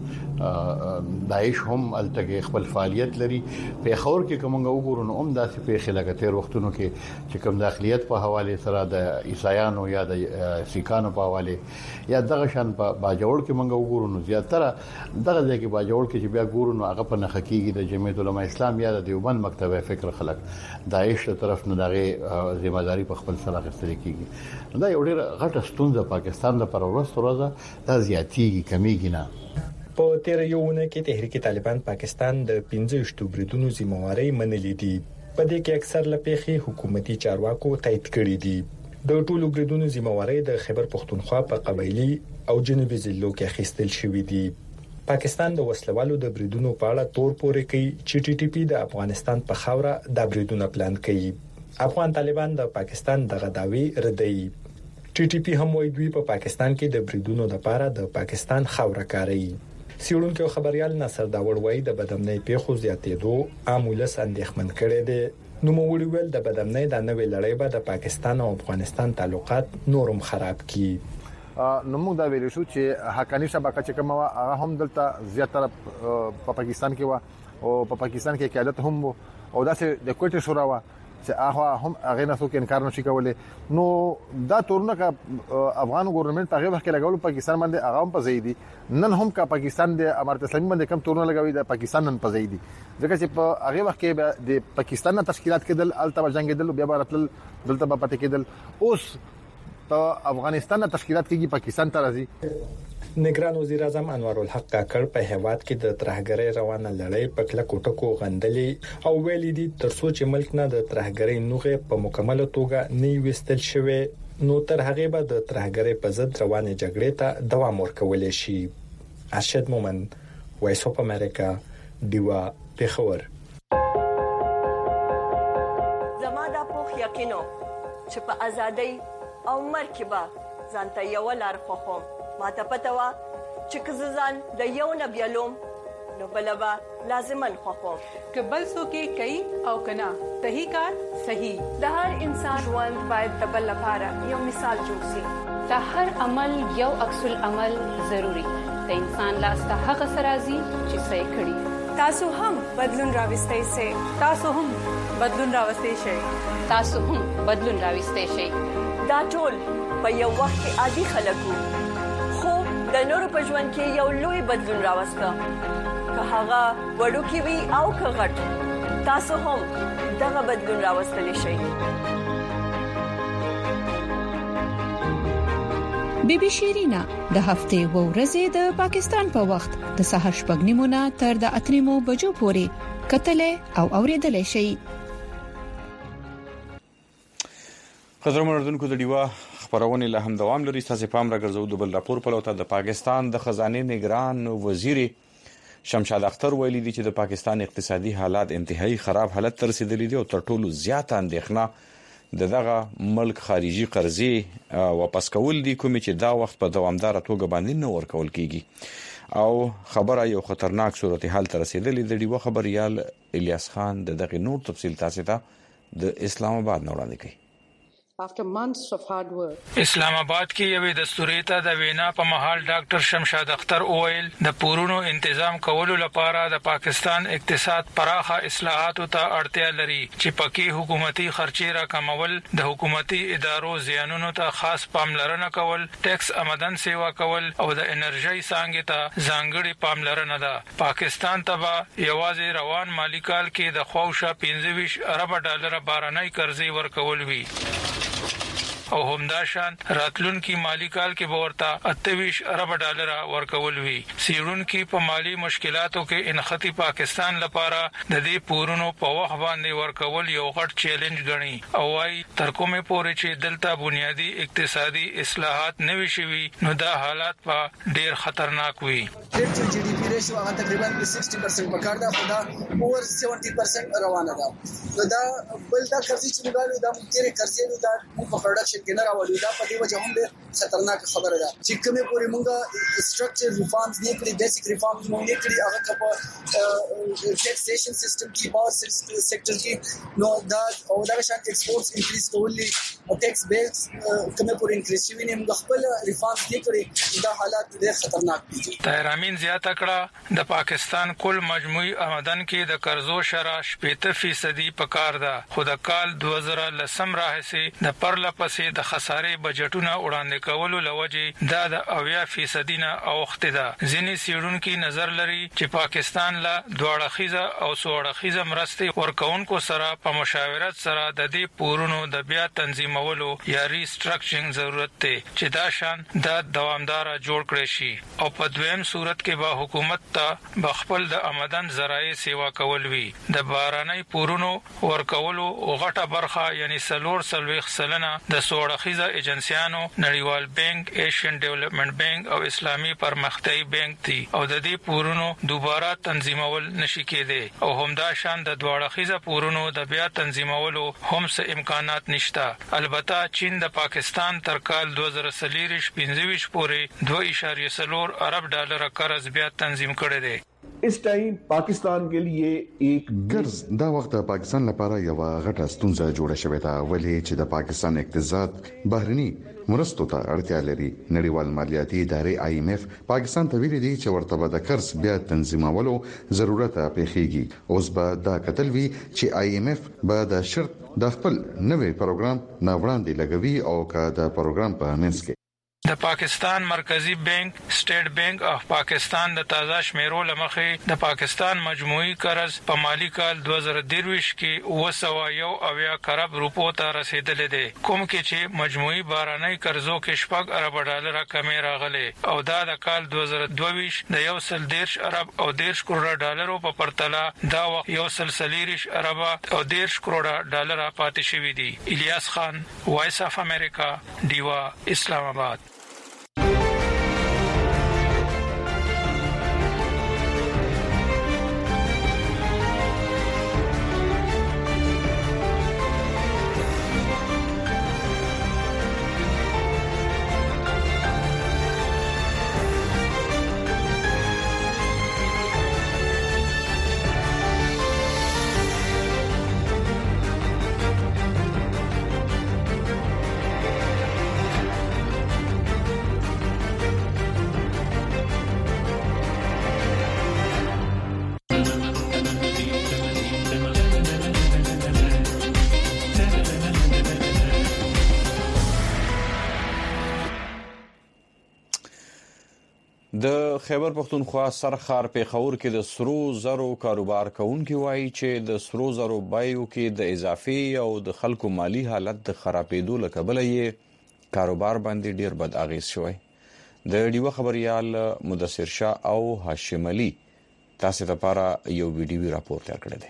Speaker 21: او داعش هم الته کې خپل فعالیت لري. په خور کې کومه ګورو نو هم داسې په خلک تیر وختونو کې چې کوم داخليت په حواله سره د عیسایانو یا د سیکانو په حواله یا دغه شان په باجوړ کې منګو ګورو نو زیاتره دغه ځای کې باجوړ کې چې بیا ګورو نو هغه په نخکیږي د جمعیت علماء اسلام یا د دیوبند مکتبه فکر خلک داعش له طرف نه دغه ذمہ داری په خپل سره اخیستل کیږي. دا یو ډېر غټه ستونزه پاکستان لپاره ورسته ورځه دا زیاتیږي کمیږي نه.
Speaker 20: په تیر یوونه کې تحریک طالبان پاکستان د پنځه شتو بریدونو ذمہواری منلې دي. په دې کې اکثر لپاره حکومتي چارواکو تایید کړي دي. د ټولو بریدونو ذمہواری د خیبر پختونخوا په قبایلی او جنوبي ضلعو کې اخیستل شوې دي. پاکستان د وسلوالو د بریدونو په اړه تور پورې کوي چې ټي ټي پی د افغانستان په خاوره د بریدونو پلان کوي. افغان طالبان د پاکستان د غداوی ردی. ټي ټي پی هم وایي دوی په پاکستان کې د بریدونو لپاره د پاکستان خاوره کاروي. سیړونکو خبريال ناصر داوړ وایي د بدامنۍ پیښو زیاتېدو عامولس اندېښمن کړي دي. نو موږ ویل د بدامنۍ د نوې لړۍ به د پاکستان او افغانستان تعلقات نورم خراب کړي.
Speaker 21: نو موږ دا ویل شو چې حقانی شبکه چې کومه هغه هم دلته زیاتره په پاکستان کې و او په پاکستان کې قیادت هم او داسې د کوټه شورا و چې هغه هم هغه نه څوک انکار نشي کولای. نو دا تورونه کا افغان ګورنمنت هغه وخت لګول پاکستان باندې هغه هم پزیدي نن هم کا پاکستان د امارت اسلامي باندې کم تورونه لګوي د پاکستان نن پزیدي ځکه چې په هغه وخت کې د پاکستان تشکیلات کېدل الته جنگیدل بیا برتل دلته په پټ کېدل اوس په افغانستان تشکیلات کې پاکستان ته راځي.
Speaker 20: نگران وزیر اعظم انوار الحق کاکړ په هیواد کې د ترهګرۍ روانه لړۍ په کله کوټکو غندلې او ویلي دي ترڅو چې ملک نه د ترهګرۍ نوغه په مکمله توګه نه وستل شوی نو تر هغه به د ترهګرۍ په ضد روانه جګړې ته دوام ورکول شي. ارشد مومن وایس اف امریکا دیوا پیښور.
Speaker 3: زماده په یقینو چې په ازادۍ او مرکبه ځانته یو لار خوخم ما ته پته وا چې کززان د یو نبیلوم نو بلبا لازمن خوخم
Speaker 12: که بل څوک کوي او کنا صحیح کار صحیح د هر انسان ژوند باید د بل لپاره یو مثال جوړ شي. د هر عمل یو عکس العمل ضروری د انسان لاس ته هغه سرازي چې صحیح کړي.
Speaker 22: تاسو هم بدلون راوستئ سي
Speaker 12: تاسو هم بدلون راوستئ شئ تاسو هم بدلون راوستئ شئ.
Speaker 3: دا ټول په یو وخت کې عادي خلکو خو د نورو په ژوند کې یو لوی بدلون راوسته که هغه وړوکی وي او که غټ تاسو هم دغه بدلون راوستلی شئ.
Speaker 8: بی بی شیرینا د هفته و ورځې د پاکستان په وخت د سحر شپږ نیمو نه تر د اتریمو بجو پورې کتلې او اوریدلې شي.
Speaker 1: قدرمن اردوونکو د دیوا خبرونه له هم دوام لري. تاسو پام راګرځو د بل راپور په لوته د پاکستان د خزانه نگران وزیر شمشاد اختر ویلي دي چې د پاکستان اقتصادي حالات انتهایی خراب حالت ته رسیدلي دي او تر ټولو زیاته اندېښنه د دغه ملک خارجي قرضې واپس کول دي کوم چې دا وخت په دوامدار توګه باندې نه ورکول کیږي او خبره یو خطرناک صورتحال ته رسیدلې د دیوا خبريال الیاس خان د دغه نور تفصیل تاسو ته د اسلام آباد نه وړاندې کوي.
Speaker 23: اسلام آباد کې یوې دستوري ته د وینا په محل ډاکټر شمشاد اختر اویل د پورونو تنظیم کولو لپاره د پاکستان اقتصاد پراخه اصلاحاتو ته اړتیا لري چې پکې حکومتي خرچې را کمول د حکومتي ادارو زیانونو ته خاص پاملرنه کول ټیکس آمدن سیوا کول او د انرژي څنګه ته ځانګړي پاملرنه ده. پاکستان ته به یوازې روان مالی کال کې د خواوشا پنځه ویشت ارب ډالر باراني قرضې ورکول وی او همداشان راتلونکي مالی کال کې به ورته اته ارب ډالر ورکول وی. سیړونکي په مالی مشکلاتو کې انختی پاکستان لپاره د دې پورونو په وخت باندې ورکول یو غټ چیلنج غني او وايي تر کومه پورې چې دلته بنیادی اقتصادي اصلاحات نه وي شوي نو دا حالات په ډیر خطرناک وي.
Speaker 24: د جی ډي پی ریشو هغه تقریبا شصت پرسنټ پکار ده خو دا اوور سبعین پرسنټ روانه ده. نو دا بل دا قرضې چې موږ دا ډېر قرضې دا په پروډکشن کې نه راوړي دا په دې وجه هم ډېر خطرناک خبره ده چې کومه پورې موږ سټرکچر ریفارمز نه کړی بیسیک ریفارمز موږ نه کړی هغه په ټیکسیشن سیستم کې پاور سیکټر کې نو دا او دا شان ایکسپورټس انکریز کولی او ټیکس بیس کومه پورې انکریز شوی نه موږ خپل ریفارمز نه کړی دا حالات ډېر خطرناک دي.
Speaker 23: تهرامین زیاته کړه د پاکستان کل مجموعي آمدن کې د قرضو شرح شپږ فیصدي پکار ده خو د کال دوه زره لسم راهسي د پرله پسې د خسارې بجټونه وړاندې کولو لوجه دا د اویا فیصدي نه اوخته ده. ځینې سیړونکو نظر لري چې پاکستان لا دواړه خيزه او سوړه خيزه مرستې ورکوونکو سره په مشاورت سره د دې پورونو د بیا تنظیمولو یا ریسټرکچرینګ ضرورت دی چې دا شان د دوامدار جوړ کړي شي او په دویم صورت کې به حکومت ته بخپل د آمدن ذرایع سیوا کول وي. د باراني پورونو ورکولو غټه برخه یعنی سلور سلويخ سلنه د څو اړخیزه ایجنسیانو نړیوال بانک، ایشین ډیولپمنٹ بانک او اسلامي پرمختیايي بانک دي او د دې پورونو دوباره تنظیمول نشي کېدی او همدا شان د دوه اړخیزه پورونو د بیا تنظیمولو هم څه امکانات نشته. البته چین د پاکستان تر کال دوه زره څلور پنځه پورې دوه اعشاریه څلور ارب ډالر قرض بیا تنظیم کړی دی.
Speaker 2: इस टाइम पाकिस्तान के लिए एक
Speaker 5: قرض دا وخت د پاکستان لپاره یو غټه ستونزه جوړه شوې ده ولې چې د پاکستان اقتصاد بهرني مرستو ته اړتیا لري. نړیوال مالیاتي ادارې آی ایم اف پاکستان ته ویلي دي چې ورته به د قرض بیا تنظیمولو ضرورت پیښیږي. اوس به دا کتل وی چې آی ایم اف به د شرط د خپل نوې پروګرام نه وړاندې لګوي او که د پروګرام په منځ کې
Speaker 23: د پاکستان مرکزی بانک سټیټ بانک اف پاکستان د تازه شمیرو لمخې د پاکستان مجموعي قرض په مالی کال دوه زره درویش کې اوه سوه یو اویا کروڑ روپو ته رسیدلې ده، کوم کې چې مجموعي باراني قرضو کې شپږ ارب ډالر کمی راغلي او دا د کال دوه زره دوه د یو سل دیرش ارب او دیرش کروڑ ډالرو په پرتله دا وخت یو سل سلیریش ارب او دیرش کروڑ ډالر پاتې شوی دي. الیاس خان، وایس اف امریکا، دیوا، اسلام آباد.
Speaker 1: د خیبر پختونخوا سرخار پیښور کې د سرو زرو کاروبار کوونکي وایي چې د سرو زرو بایو کې د اضافي او د خلکو مالی حالت د خرابېدو له کبله یې کاروبار باندې ډیر بد اغیز شوی. د ډیوه خبريال مدثر شاه او هاشم علي تاسو ته لپاره یو ویډیو راپور تیار کړی دی.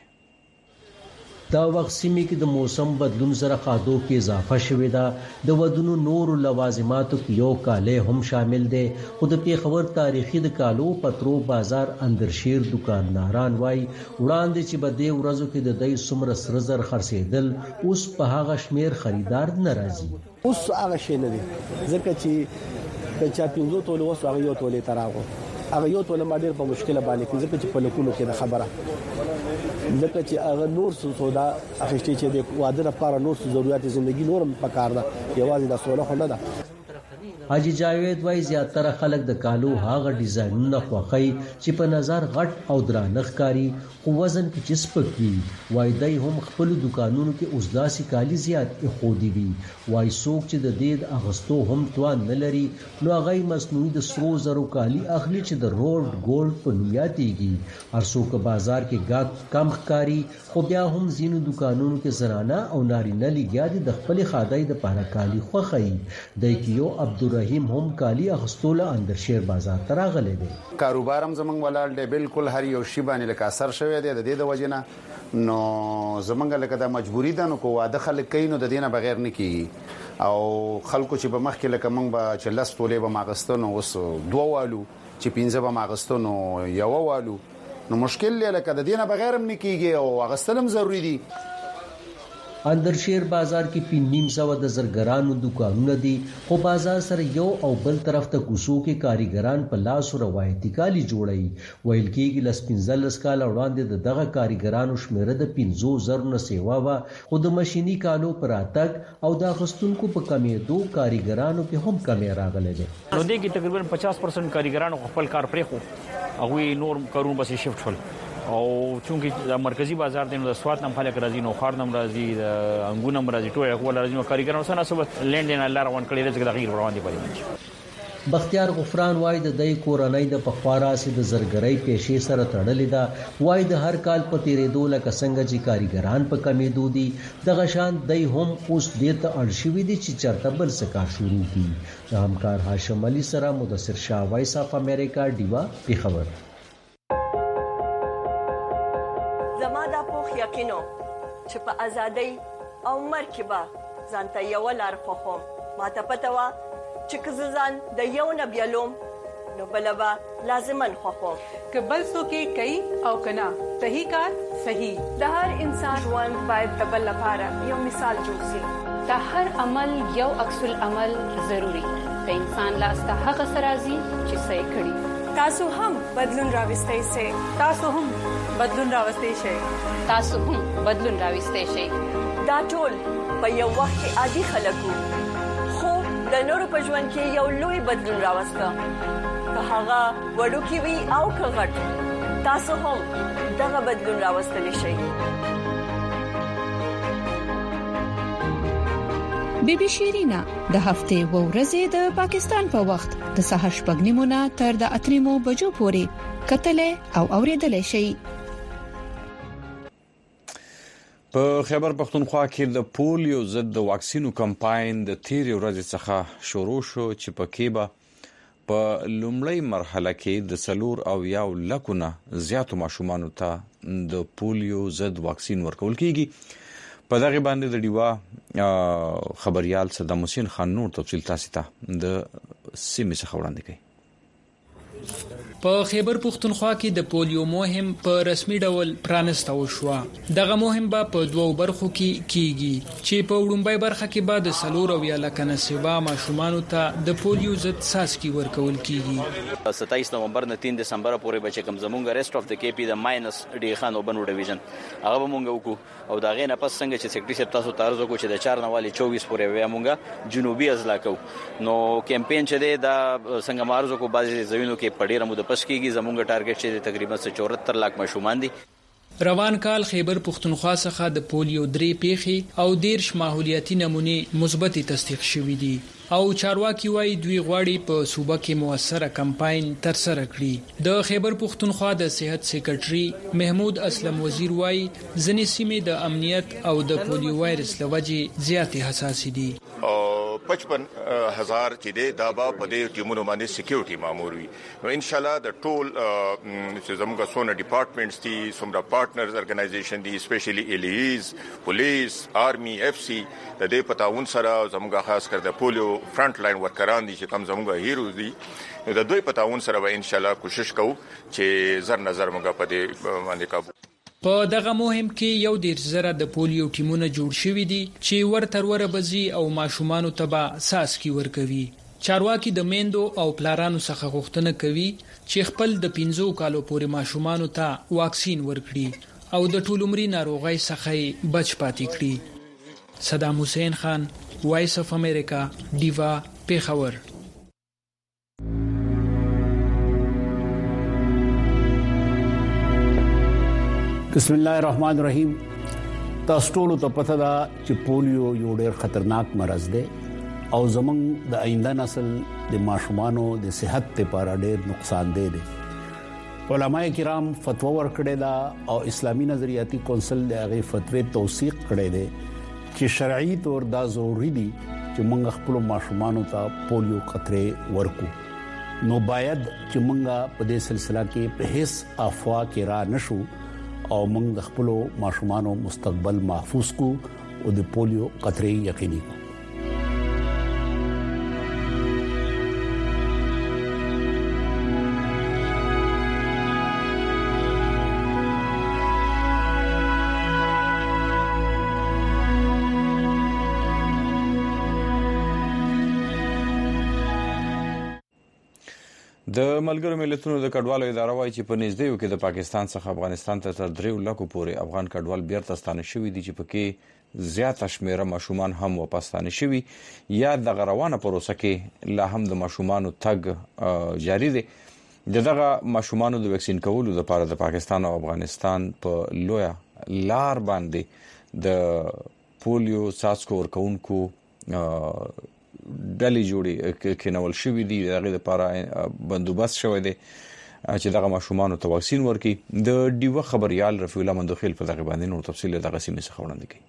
Speaker 6: دا وخت سیمه کې د موسم بدلون سره خادو کې اضافه شوې ده. د ودونو نور لوازماتو کې یو کاله هم شامل دي. خو د پیښور تاریخي د کالو پترو بازار اندرشیر دکانداران وای وړاندې چې بده ورځو کې د دای سمره سرزر خرڅېدل اوس په هغه شمیر خریدار ناراضي.
Speaker 7: اوس هغه شي نه دي ځکه چې کچا پینځو تول اوس هغه یو تولې تراغو هغه یو تول ما ډیر په مشکله باندې کې ځکه چې په لکونو کې د خبره ځکه چې هغه نور څه سودا اخیستي چې د واده لپاره نور څه ضرورت ژوندۍ نورم پکار ده یوازې د سوله خو نه ده.
Speaker 6: حاجی جاوید وای زیاتره خلک د کالو هاغه ډیزاینونه خوښي چې په نظر غټ او درانه ښکاري خو وزن کې چسپک وای دای هم خپل دکانونو کې اوسداسي کالی زیات اخودي وي. وای څوک چې د دې اغستو هم توان نه لري نو هغه مصنوعي د سرو زرو کالی اخلي چې د روډ ګولډ په نیاتيږي. هر څوک بازار کې ګاک کم ښکاري خو بیا هم زینو دکانونو کې زنانه او نارینه لګیا دي د خپل خادای د پاره کالی خوښي. دای کې یو عبد رحیم هم کالی اغستوله اندرشیر بازار ته راغلی دی.
Speaker 18: کاروبارم زمنګ ولال دی بالکل هر یو شی باندې لکه اثر شوی دی د دې د وجنه نو زمنګ لکه د مجبوری ده نو کو واده خلک کین نو د دینه بغیر نه کیږي او خلکو چې په مخ کې لکه موږ به چې لس تولې به ماغستنو اوس دوه والو چې پنځه به ماغستنو یو والو نو مشکل لکه د دینه بغیر هم نه کیږي او اغستلم ضروری دي.
Speaker 6: اندرشیر بازار کې په نیم سو د زرګرانو دکانونه دي خو بازار سره یو او بل طرف ته کوسو کې کاریګران په لاس روایتي کالی جوړي. ویل کېږي لس پنځلس کال وړاندې د دغه کاریګرانو شمیره د پنځو زرو نه سیوا وا خو د ماشيني کالو پراتک او د غستونکو په کمیدو کاریګرانو کې هم کمی راغله دي.
Speaker 25: نو دې کې تقریبا پچاس پرسنټ کاریګرانو خپل کار پرې خو هغه نور کارونه بس شفت شول او چونکه د مرکزی بازار دینو د سواد نم خلک راځي نو خار نم راځي د انګونم راځي ټوله خپل راځي نو کاریګرانو سره سبب لندن الله روان کړی راځي د غیر روان دي پدې.
Speaker 6: بختیار غفران وای د دای کورنۍ د پخوارا سي د زرګرۍ پېښې سره تړلې ده. وای د هر کال په تیرې دوه لکه څنګه چې کاریګران په کمی دودي د غشان دای هم اوس دې ته اړشوي دي چې چرته بل څه کار شروع کړي. د همکار هاشم علي سره مدثر شاه، وایس اف امریکا، دیوا، پیښور.
Speaker 3: زما دا پوخ یقینو چې په ازادۍ او مرګ کې به ځانته یو لار خوخم ماته پته وا چې ځان د یو نه بیلوم نو بلبا لازمن خوخم
Speaker 4: که بل څوک کوي او کنا صحیح کار صحیح
Speaker 12: د هر انسان ژوند باید د بل لپاره یو مثال جوړ شي د هر عمل یو عکس العمل ضروری د انسان لاسته هغه سرازي چې صحیح کړي
Speaker 22: تاسو هم بدلون راوستئ شئ
Speaker 4: تاسو هم بدلون راوستئ شئ
Speaker 12: تاسو هم بدلون راوستئ شئ
Speaker 3: دا ټول په یو وخت کې عادي خلکو خو د نورو په ژوند کې یو لوی بدلون راوسته که هغه وړوکی وي او که غټ تاسو هم دغه بدلون راوستلی شئ
Speaker 8: بی بی شیرینا د هفته و ورځې د پاکستان په وخت د سهار شپږ نیمو نه تر د اتریمو بجو پورې کتلې او اوریدلې شي
Speaker 1: په خیبر پختونخوا کې د پولیو ضد د واکسینو کمپاین د تیر ورځې څخه شروع شو چې په کې به په لومړی مرحله کې د سلور او یو لکونه زیاتو ماشومانو ته د پولیو ضد واکسین ورکول کیږي په دغه باندې د ډیوا خبريال صدام حسین خان نور تفصیل تاسو ته د سیمې څخه وړاندې کوي
Speaker 9: په خیبر پختونخوا کې د پولیو مهم په رسمي ډول پرانسته وشو دغه مهم به په دوو برخو کې کیږي چې په وړومبۍ برخه کې به د سلور او یا لکنه سبا ماشومانو ته د پولیو ضد څاڅکي ورکول کیږي
Speaker 10: ستایس نومبر نه تین دسمبر پورې به کوم زمونږ ریسټ اف د کې پی د ماینس ډي خان وبنو ډیویژن هغه به مونږ وکړو او دا غي نه پس څنګه چې سیکریټری تاسو تارز وکړو چې د چار نوالي چوبیس پورې ویا مونږه جنوبي ازلا کو نو کمپاین چې دا څنګه مارزو کو بازي زوینو کې پډې رمو د پس کېږي زموږ ټارګټ چې تقریبا چوهتر لک ماشومان دي
Speaker 9: روان کال خیبر پختونخوا څخه د پولیو درې پیښې او دیرش ماحولیاتي نمونه مثبت تصدیق شوې دي او چارواکي وايي دوی غواړي په صوبه کې موثره کمپاین تر سره کړي د خیبر پختونخوا د صحت سیکریټري محمود اسلم وزیر وايي ځنې سیمې د امنیت او د پولیو وایرس لوجې زیاتې حساس دي
Speaker 11: پچپن هزار چې د دابا په دې ټیمونو باندې سکیورټي مامور وي نو ان شاء الله د ټول چې زموږ سونه ډپارټمنټس دي سمرا پارټنرز ارګنایزیشن دي سپیشلی الیز پولیس آرمي اف سی د دې پتاون سره زموږ خاص کر د پولیو فرنٹ لاین ورکران دي چې کوم زموږ هیروز دي نو د دوی پتاون سره به ان شاء الله کوشش کوو چې زر نظر موږ په دې باندې قابو
Speaker 9: په دغه مهم کې یو ډیر زره د پولیو ټیمونه جوړ شوي دي چې ورتر ور بزي او ماشومان تبا ساس کی ورکوي چارواکي د میندو او پلارانو څخه غوښتنه کوي چې خپل د پنځو کالو پورې ماشومان ته واکسین ورکړي او د ټولمري ناروغي څخه بچ پاتې کړي صدام حسین خان وایس اف امریکا دیوا پیښور
Speaker 15: بسم الله الرحمن الرحیم تاسو ټول ته پته ده چې پولیو یو ډېر خطرناک مرض دی او زمونږ د آینده نسل د ماشومانو د صحت لپاره ډېر نقصان دی دي علماء کرام فتوا ورکړې ده او اسلامي نظریاتي کونسل د هغه فتوی توثیق کړي دي چې شرعي تور دا ضروري دي چې موږ خپل ماشومانو ته پولیو قطرې ورکو نو باید چې موږ په دې سلسله کې په هیڅ افوا کې را نشو او موږ د خپل ماشومانو مستقبل محفوظ کو او د پولیو قطرې یقیني کو
Speaker 1: د ملګرو ملتونو د کډوالو اداره وايي چې په نږدې کې د پاکستان څخه افغانستان ته تر درې لکو پورې افغان کډوال بیرته ستانه شوي دي چې پکې زیاته شمیره ماشومان هم واپس ستانه شوي یا د روانه پروسه کې لا هم د ماشومانو تګ جاری دي دغه ماشومانو د ویکسین کولو لپاره د پاکستان او افغانستان په لویا لار باندې د پولیو څاڅکو ورکونکو ډلې جوړې کېنول شوې دي دغه لپاره بندوبست شوی دی چې دغه ماشومان ته واکسین ورکړي د ډیوه خبريال رفیع الله مندوخیل په دغه باندې نور تفصیل دغه سیمه څخه وړاندې کوي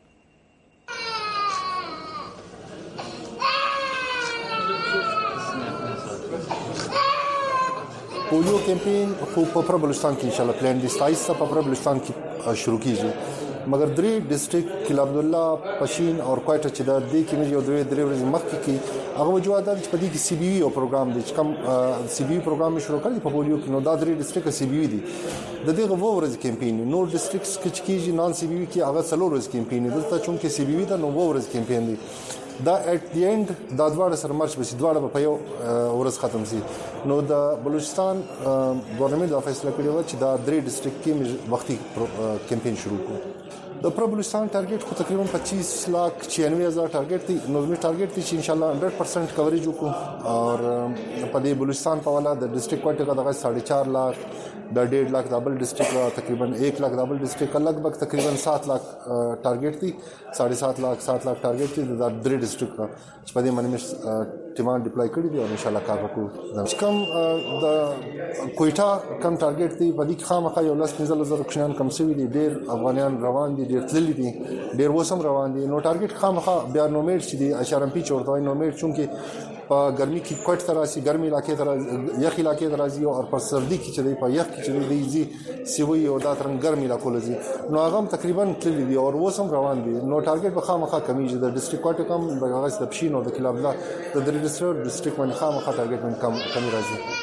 Speaker 26: پولیو کمپین خو په بلوچستان کې ان شاء الله پلان دي ستایس په بلوچستان کې شروع کیږي
Speaker 13: مګر درې ډیسټریکټ کلا عبد الله پشین او کوټه چې د دې کې یو درې درې ورځې مخکې کې هغه وجوهات چې په دې کې سی بي وي او پروګرام دی چې کوم سی بي وي پروګرام شروع کړی په پولیو کې نو دا درې ډیسټریکټ سی بي وي دي د دې غو ورځ کمپاین نو ډیسټریکټس کې چې نان سی بي وي کې هغه څلور ورځ کمپاین دي دلته چون کې سی بي وي دا نو ورځ کمپاین دي دا اټ دی اند دا دواړه سره مرچ بشي دواړه په یو ورځ ختم شي نو د بلوچستان ګورنمنت د فیصله کړی و چې دا درې ډیسټریکټ کې وختي کمپاین شروع کړو د پر بلوچستان ټارګټ خو تقریبا پچیس लाख छियानवे हज़ार ټارګټ دی نو زموږ ټارګټ دی چې ان شاء الله हंड्रेड परसेंट کوریج وکړو او په دې بلوچستان په والا د ډیسټریکټ کوټه دغه साढ़े चार लाख د ډېر लाख دبل ډیسټریکټ تقریبا एक लाख دبل ډیسټریکټ لګبګ تقریبا सात लाख ټارګټ دی साढ़े सात लाख सात लाख ټارګټ دی د درې ډیسټریکټ چې په دې باندې مې ټیمان ډیپلای کړی دی او ان شاء الله کار وکړو چې کوم د کوټه کم ټارګټ دی په دې خامخا یو لاس پنځه زره کښنان کم شوی دی ډېر افغانان روان دي ډېر تللی دي ډېر وسم روان دي نو ټارګټ خامخا بیا نومیر چې دی اشارم پی چورته نومیر چونکه په ګرمي کې کوټ تراسي ګرمي علاقې تر یخ علاقې ترازي او په سردي کې چې دی په یخ کې چې دی زی سیوي او دا ترنګ ګرمي علاقو لزي نو هغه تقریبا تللی دي او وسم روان دي نو ټارګټ به خامخا کمیږي د ډیسټریکټ کوټه کم د غاز د پښین او د کلابلا د درې ډیسټریکټ ډیسټریکټ باندې خامخا ټارګټ من کم کمی راځي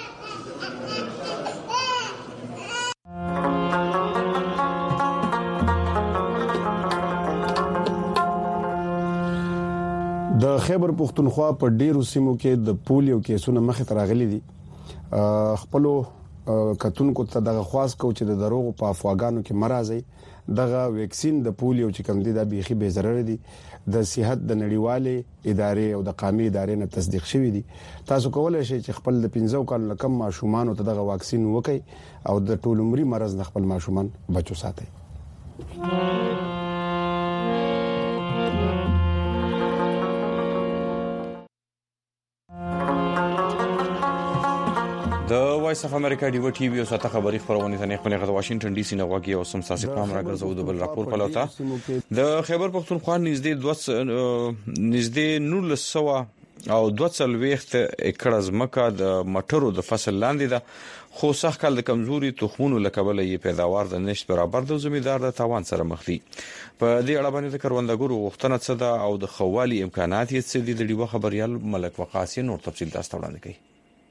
Speaker 14: د خیبر پختونخوا په ډیرو سیمو کې د پولیو کیسونه مخې ته راغلي دي خپل کتونکو ته دغه خواص کو چې د دروغ په افواګانو کې مرزي دغه ویکسین د پولیو چې کوم دي د بيخي به ضرر دي د صحت د نړیوالې ادارې او د قومي ادارې نه تصدیق شوی دي تاسو کولای شئ چې خپل د پنځو کال کم ماشومان ته دغه واکسین وکړي او د ټول عمرې مرز نه خپل ماشومان بچو ساتي
Speaker 1: د وایس اف امریکا ډیو ټي وی او ساته خبري خبرونه ته نه خپل غږ واشنگټن ډي سي نه واقعي او سم ساسي پام راګرځو د بل راپور په لوتا د خیبر پختونخوا نږدې دوه نږدې نولسو او دوه څلويخت ایکړ ځمکه د مټرو د فصل لاندې ده خو سخت کال د کمزوري تخمونو لکبل یې پیداوار د نشټ برابر د زمیدار د تاوان سره مخ دي په دې اړه باندې د کروندګرو غوښتنه څه ده او د خوالي امکانات یې څه دي د ډیو خبريال ملک وقاصي نور تفصیل تاسو وړاندې کوي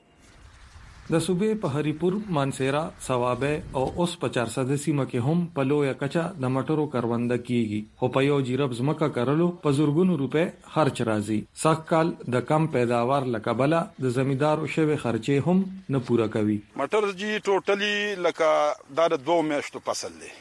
Speaker 16: د صوبې په هریپور مانسيرا ثوابه او اوس په چار سده سیمه کې هم په لوی کچا د مټرو کرونده کیږي خو په یو جیرب زمکه کرلو په زورګونو روپے خرچ راځي سخت کال د کم پیداوار لکبله د زمیدار او شوی خرچې هم نه پوره کوي
Speaker 17: مټر جی ټوټلی لکه دا د دوه میاشتو فصل دی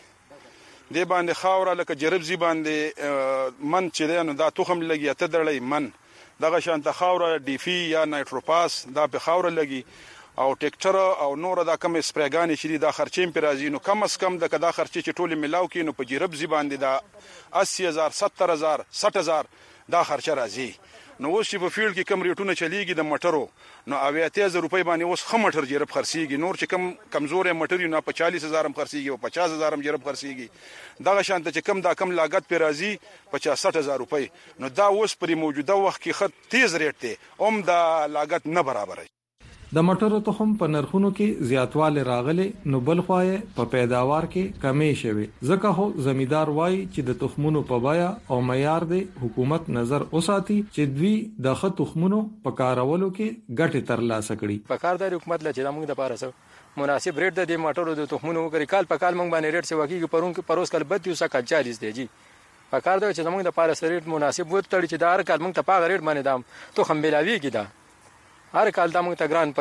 Speaker 17: دی باندې خاوره لکه جرب زی باندې من چې نو دا توخم لګي ته درلې من دغه شانته خاوره ډی فی یا نایټروپاس دا په خاوره لګي او ټریکټر او نور دا کم سپریګانی چې دا خرچې په راځي نو کم اس کم د کدا خرچې چې ټوله ملاو کې نو په جرب زی باندې دا اسی هزار ستر هزار سټ هزار دا خرچه راځي نو اوس چې په فیلډ کې کم ریټونه چلیږي د مټرو نو اویا هزار روپۍ باندې اوس خمټر جرب خرڅيږي نور چې کم کمزورې مټر نه په چالیس هزار هم خرڅيږي او پچاس هزار هم جرب خرڅيږي دغه شانته چې کم دا کم لاګت په راځي پچاس سټ هزار روپۍ نو دا اوس پر موجوده وخت کې خط تیز ریټ دی اوم دا لاګت نه برابر
Speaker 16: د مټرو تخم په نرخونو کې زیاتواله راغلي نو بل خوای په پیداوار کې کمې شوي ځکه هو زمیدار وای چې د تخمونو په بیا او معیار دی حکومت نظر اوساتي چې دوی د خط تخمونو په کارولو کې ګټه ترلاسه کړي
Speaker 19: په کاردار حکومت لچې موږ د پارسه مناسب ریټ د مټرو د تخمونو کړي کال په کال موږ باندې ریټ څه وکیږي پرون کې پروس کال بد یو سکه چالیس دی جی په کار دا چې موږ د پارسه ریټ مناسب وټړي چې دا هر کال موږ ته پاغ ریټ باندې دام تخم بلاویږي دا هر کال د موږ ته ګران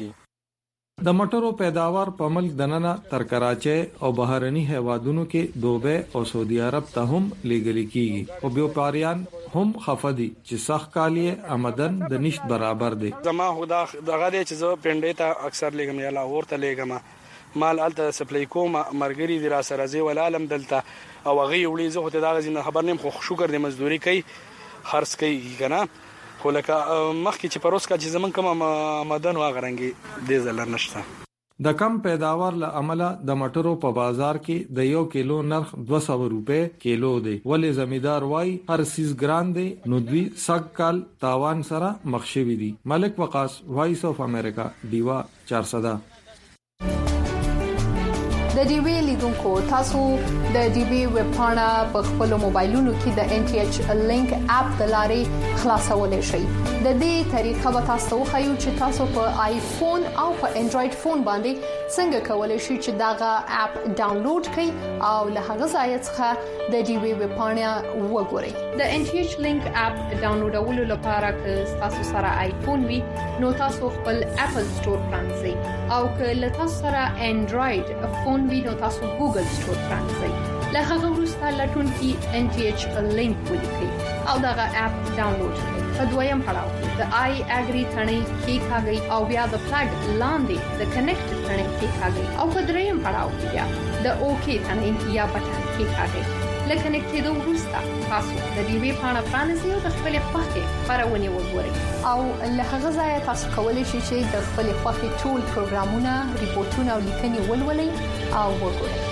Speaker 19: پګرانیږي
Speaker 16: د مټرو پیداوار په ملک دننه تر کراچي او بهرني هوادونو کې دوبه او سعودي عرب ته هم لیږل کیږي او بیوپاریان هم خفدي چې سخت کالی آمدن د نشټ برابر دي
Speaker 26: زما خدا دغه دې چې زه پنډې ته اکثر لګم یا لاهور ته لګم مال الته سپلای کوم مرګري دی را سره زی ولالم دلته او غي وړي زه ته دغه زین خبر نیم خو شکر دې مزدوري کوي خرڅ کوي کنه خو لکه مخکې چې پروس کا چې زمون کوم آمدن واغرنګي دې زلر نشته
Speaker 16: د کم پیداوار له عمله د مټرو په بازار کې د یو کیلو نرخ دوه سوه روپے کیلو دی ولې زمیدار وای هر سیس ګران دی نو دوی سګ کال تاوان سره مخ شوی دی ملک وقاص وایس اف امریکا دیوا چار سده
Speaker 12: د ډي وی لیدونکو تاسو د ډي وی ویب پاڼه په خپل موبایلونو کې د ان ټي ایچ لینک اپ د لارې خلاصولای شئ. د دې طریقه به تاسو خو چې تاسو په آیفون او په انډراید فون باندې څنګه کولای شئ چې داغه اپ ډاونلوډ کړئ او له هغه ځای څخه د ډي وی ویب پاڼه وګورئ. د ان ټي ایچ لینک اپ ډاونلوډولو لپاره که تاسو سره آیفون وي نو تاسو خپل اپل سٹور پرانځئ او که له تاسو سره انډراید فون وي نو تاسو ګوګل سٹور پرانځئ. له هغه وروسته لټون کې ان ټي ایچ لینک ولیکئ او داغه اپ ډاونلوډ کړئ. په دویم پړاو کې د آی اګری ثنې کې کاږي او بیا د فلګ لاندې د کنیکټ ثنې کې کاږي او په دریم پړاو کې بیا د اوکی ثنې یا بټن کې کاږي. لکه کنیکټېدو وروسته تاسو د ډي وی پاڼه پرانیزئ او د خپل خوښې خبرونه وګورئ او له هغه ځای تاسو کولی شئ چې د خپل خوښې ټول پروګرامونه، ریپورتونه او لیکنې ولولئ او وګورئ.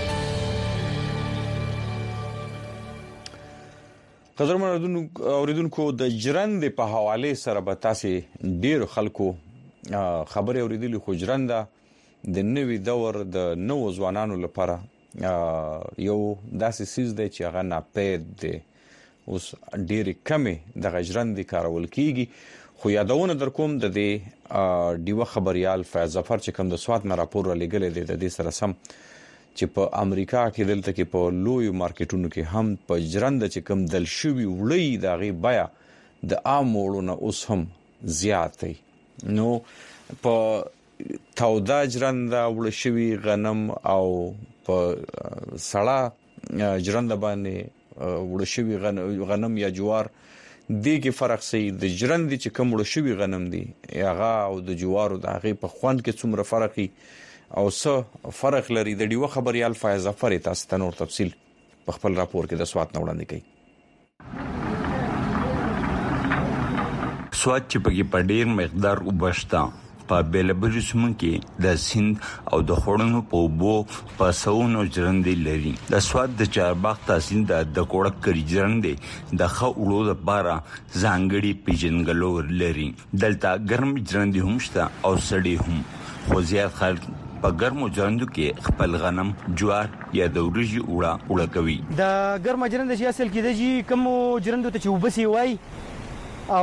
Speaker 1: قدرمن اوریدونکو د جرند په حواله سره به تاسو ډیر خلکو خبري اوریدلې خو جرنده د نوې دور د نوو ځوانانو لپاره یو داسې سیز دی چې هغه ناپید دی. اوس ډیر کمی د غجرند کارول کیږي خو یادونه در کوم د دې دیو خبريال فیض ظفر چې کوم د سواد نه راپور را لګل دی د دې سره سم چې په امریکا کې دلته کې په لوی مارکیټونو کې هم په جرند چې کم دل شوی وړي د غي بیا د عام وړونه اوس هم زیات دی. نو په تودا جرند وړ شوی غنم او په سړا جرند باندې وړ شوی غنم یا جوار دی کې فرق سي. د جرند چې کم وړ شوی غنم دی هغه او د جوارو د هغه په خوند کې څومره فرقي او څه فرق لري د دیو خبريال فیض ظفر تاسو ته نور تفصیل په خپل راپور کې د سواد نه وړاندې کړي.
Speaker 2: سواد چې په ډیر مقدار وبشتا په بیلبل سیمه کې د سند او د خورونو په بو په سونو جرندې لري. د سواد د چارباغ تحصیل د د کوړک کری جرندې د خولو د بارا ځانګړي پیژنګلو لري. دلته ګرم جرندې هم شته او سړې هم خو زیات خلک په ګرمو جرندو کې خپل غنم، جوار یا د وريجي اوړه اوړه کوي.
Speaker 5: د ګرم جرند چې اصل کې د جی کوم جرندو ته چې وبسي وای او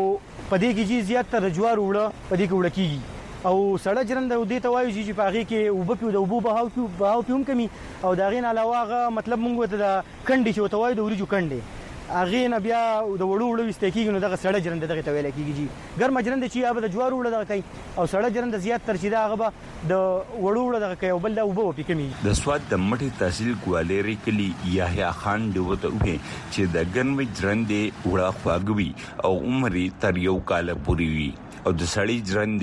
Speaker 5: په دې کې جی زیات تر جوار اوړه په دې کې اوړه کیږي او سړه جرند د دې ته وایي چې په هغه کې وبپیو د وبو بهاو کې بهاو پیوم کمی او دا غین علاوه هغه مطلب مونږ ته د کنډي چې وتوای د وريجو کنډي اغه نه بیا د وړو وړو استکیږي نو دغه سړه جرند دغه تویل کیږي. ګرم جرند چې هغه د جوار وړو دغه کوي او سړه جرند زیات تر چې دا هغه د وړو وړو دغه کوي او بل دا وبو پی کمی.
Speaker 2: د سواد د مټي تحصیل ګوالری کلی یحیی خان دیوته وګي چې د ګرم جرند وړه خواږوي او عمر تر یو کال پوري وي او د سړی جرند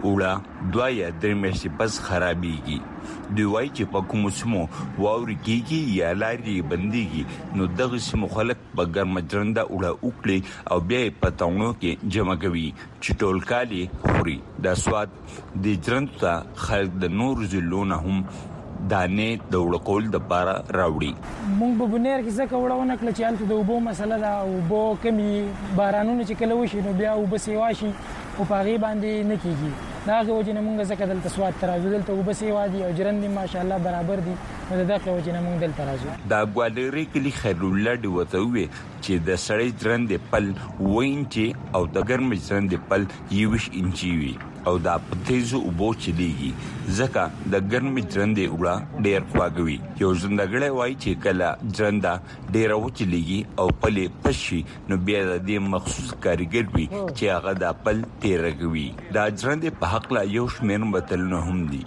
Speaker 2: وړه دوه یا درې میاشتې پس خرابيږي. دوی وايي چې په کوم سمو واوري کېږي یا لاري بنديږي نو دغه سمو خلک په ګرم جرنده وړه وکړي او بیا په تاونو کې جمع کوي چې ټول کالي خوري. د سواد د جرند ته خلک د نور زلونه هم دانه د وړکول د بارا راوړي.
Speaker 20: مونږ په بنیر کې څه کوړونه کله چې انت د وبو مسله ده او وبو کمی بارانونه چې کله وشي نو بیا وبسي واشي او پاغي باندې نه کیږي. دا غوښنه مونږ ځکه دلته سواد ترازو دلته وبسي وادي او جرند ماشاءالله برابر دي نو دا غوښنه مونږ دلته ترازو.
Speaker 2: دا ګوالری کلی خیر الله دی وته وي چې د سړی جرند پل وینچي او د ګرم جرند پل یوش انچي وي او دا په تیزو وبو چلیږي ځکه د ګرم جرند وړه ډیر خواږوي. یو ژوندګړی وای چې کله جرنده ډیر وچلیږي او پلې پشي نو بیا د دې مخصوص کاریګر وي چې هغه د پل تیرګوي. دا جرند په حق لا یو شمیر متلونه هم دي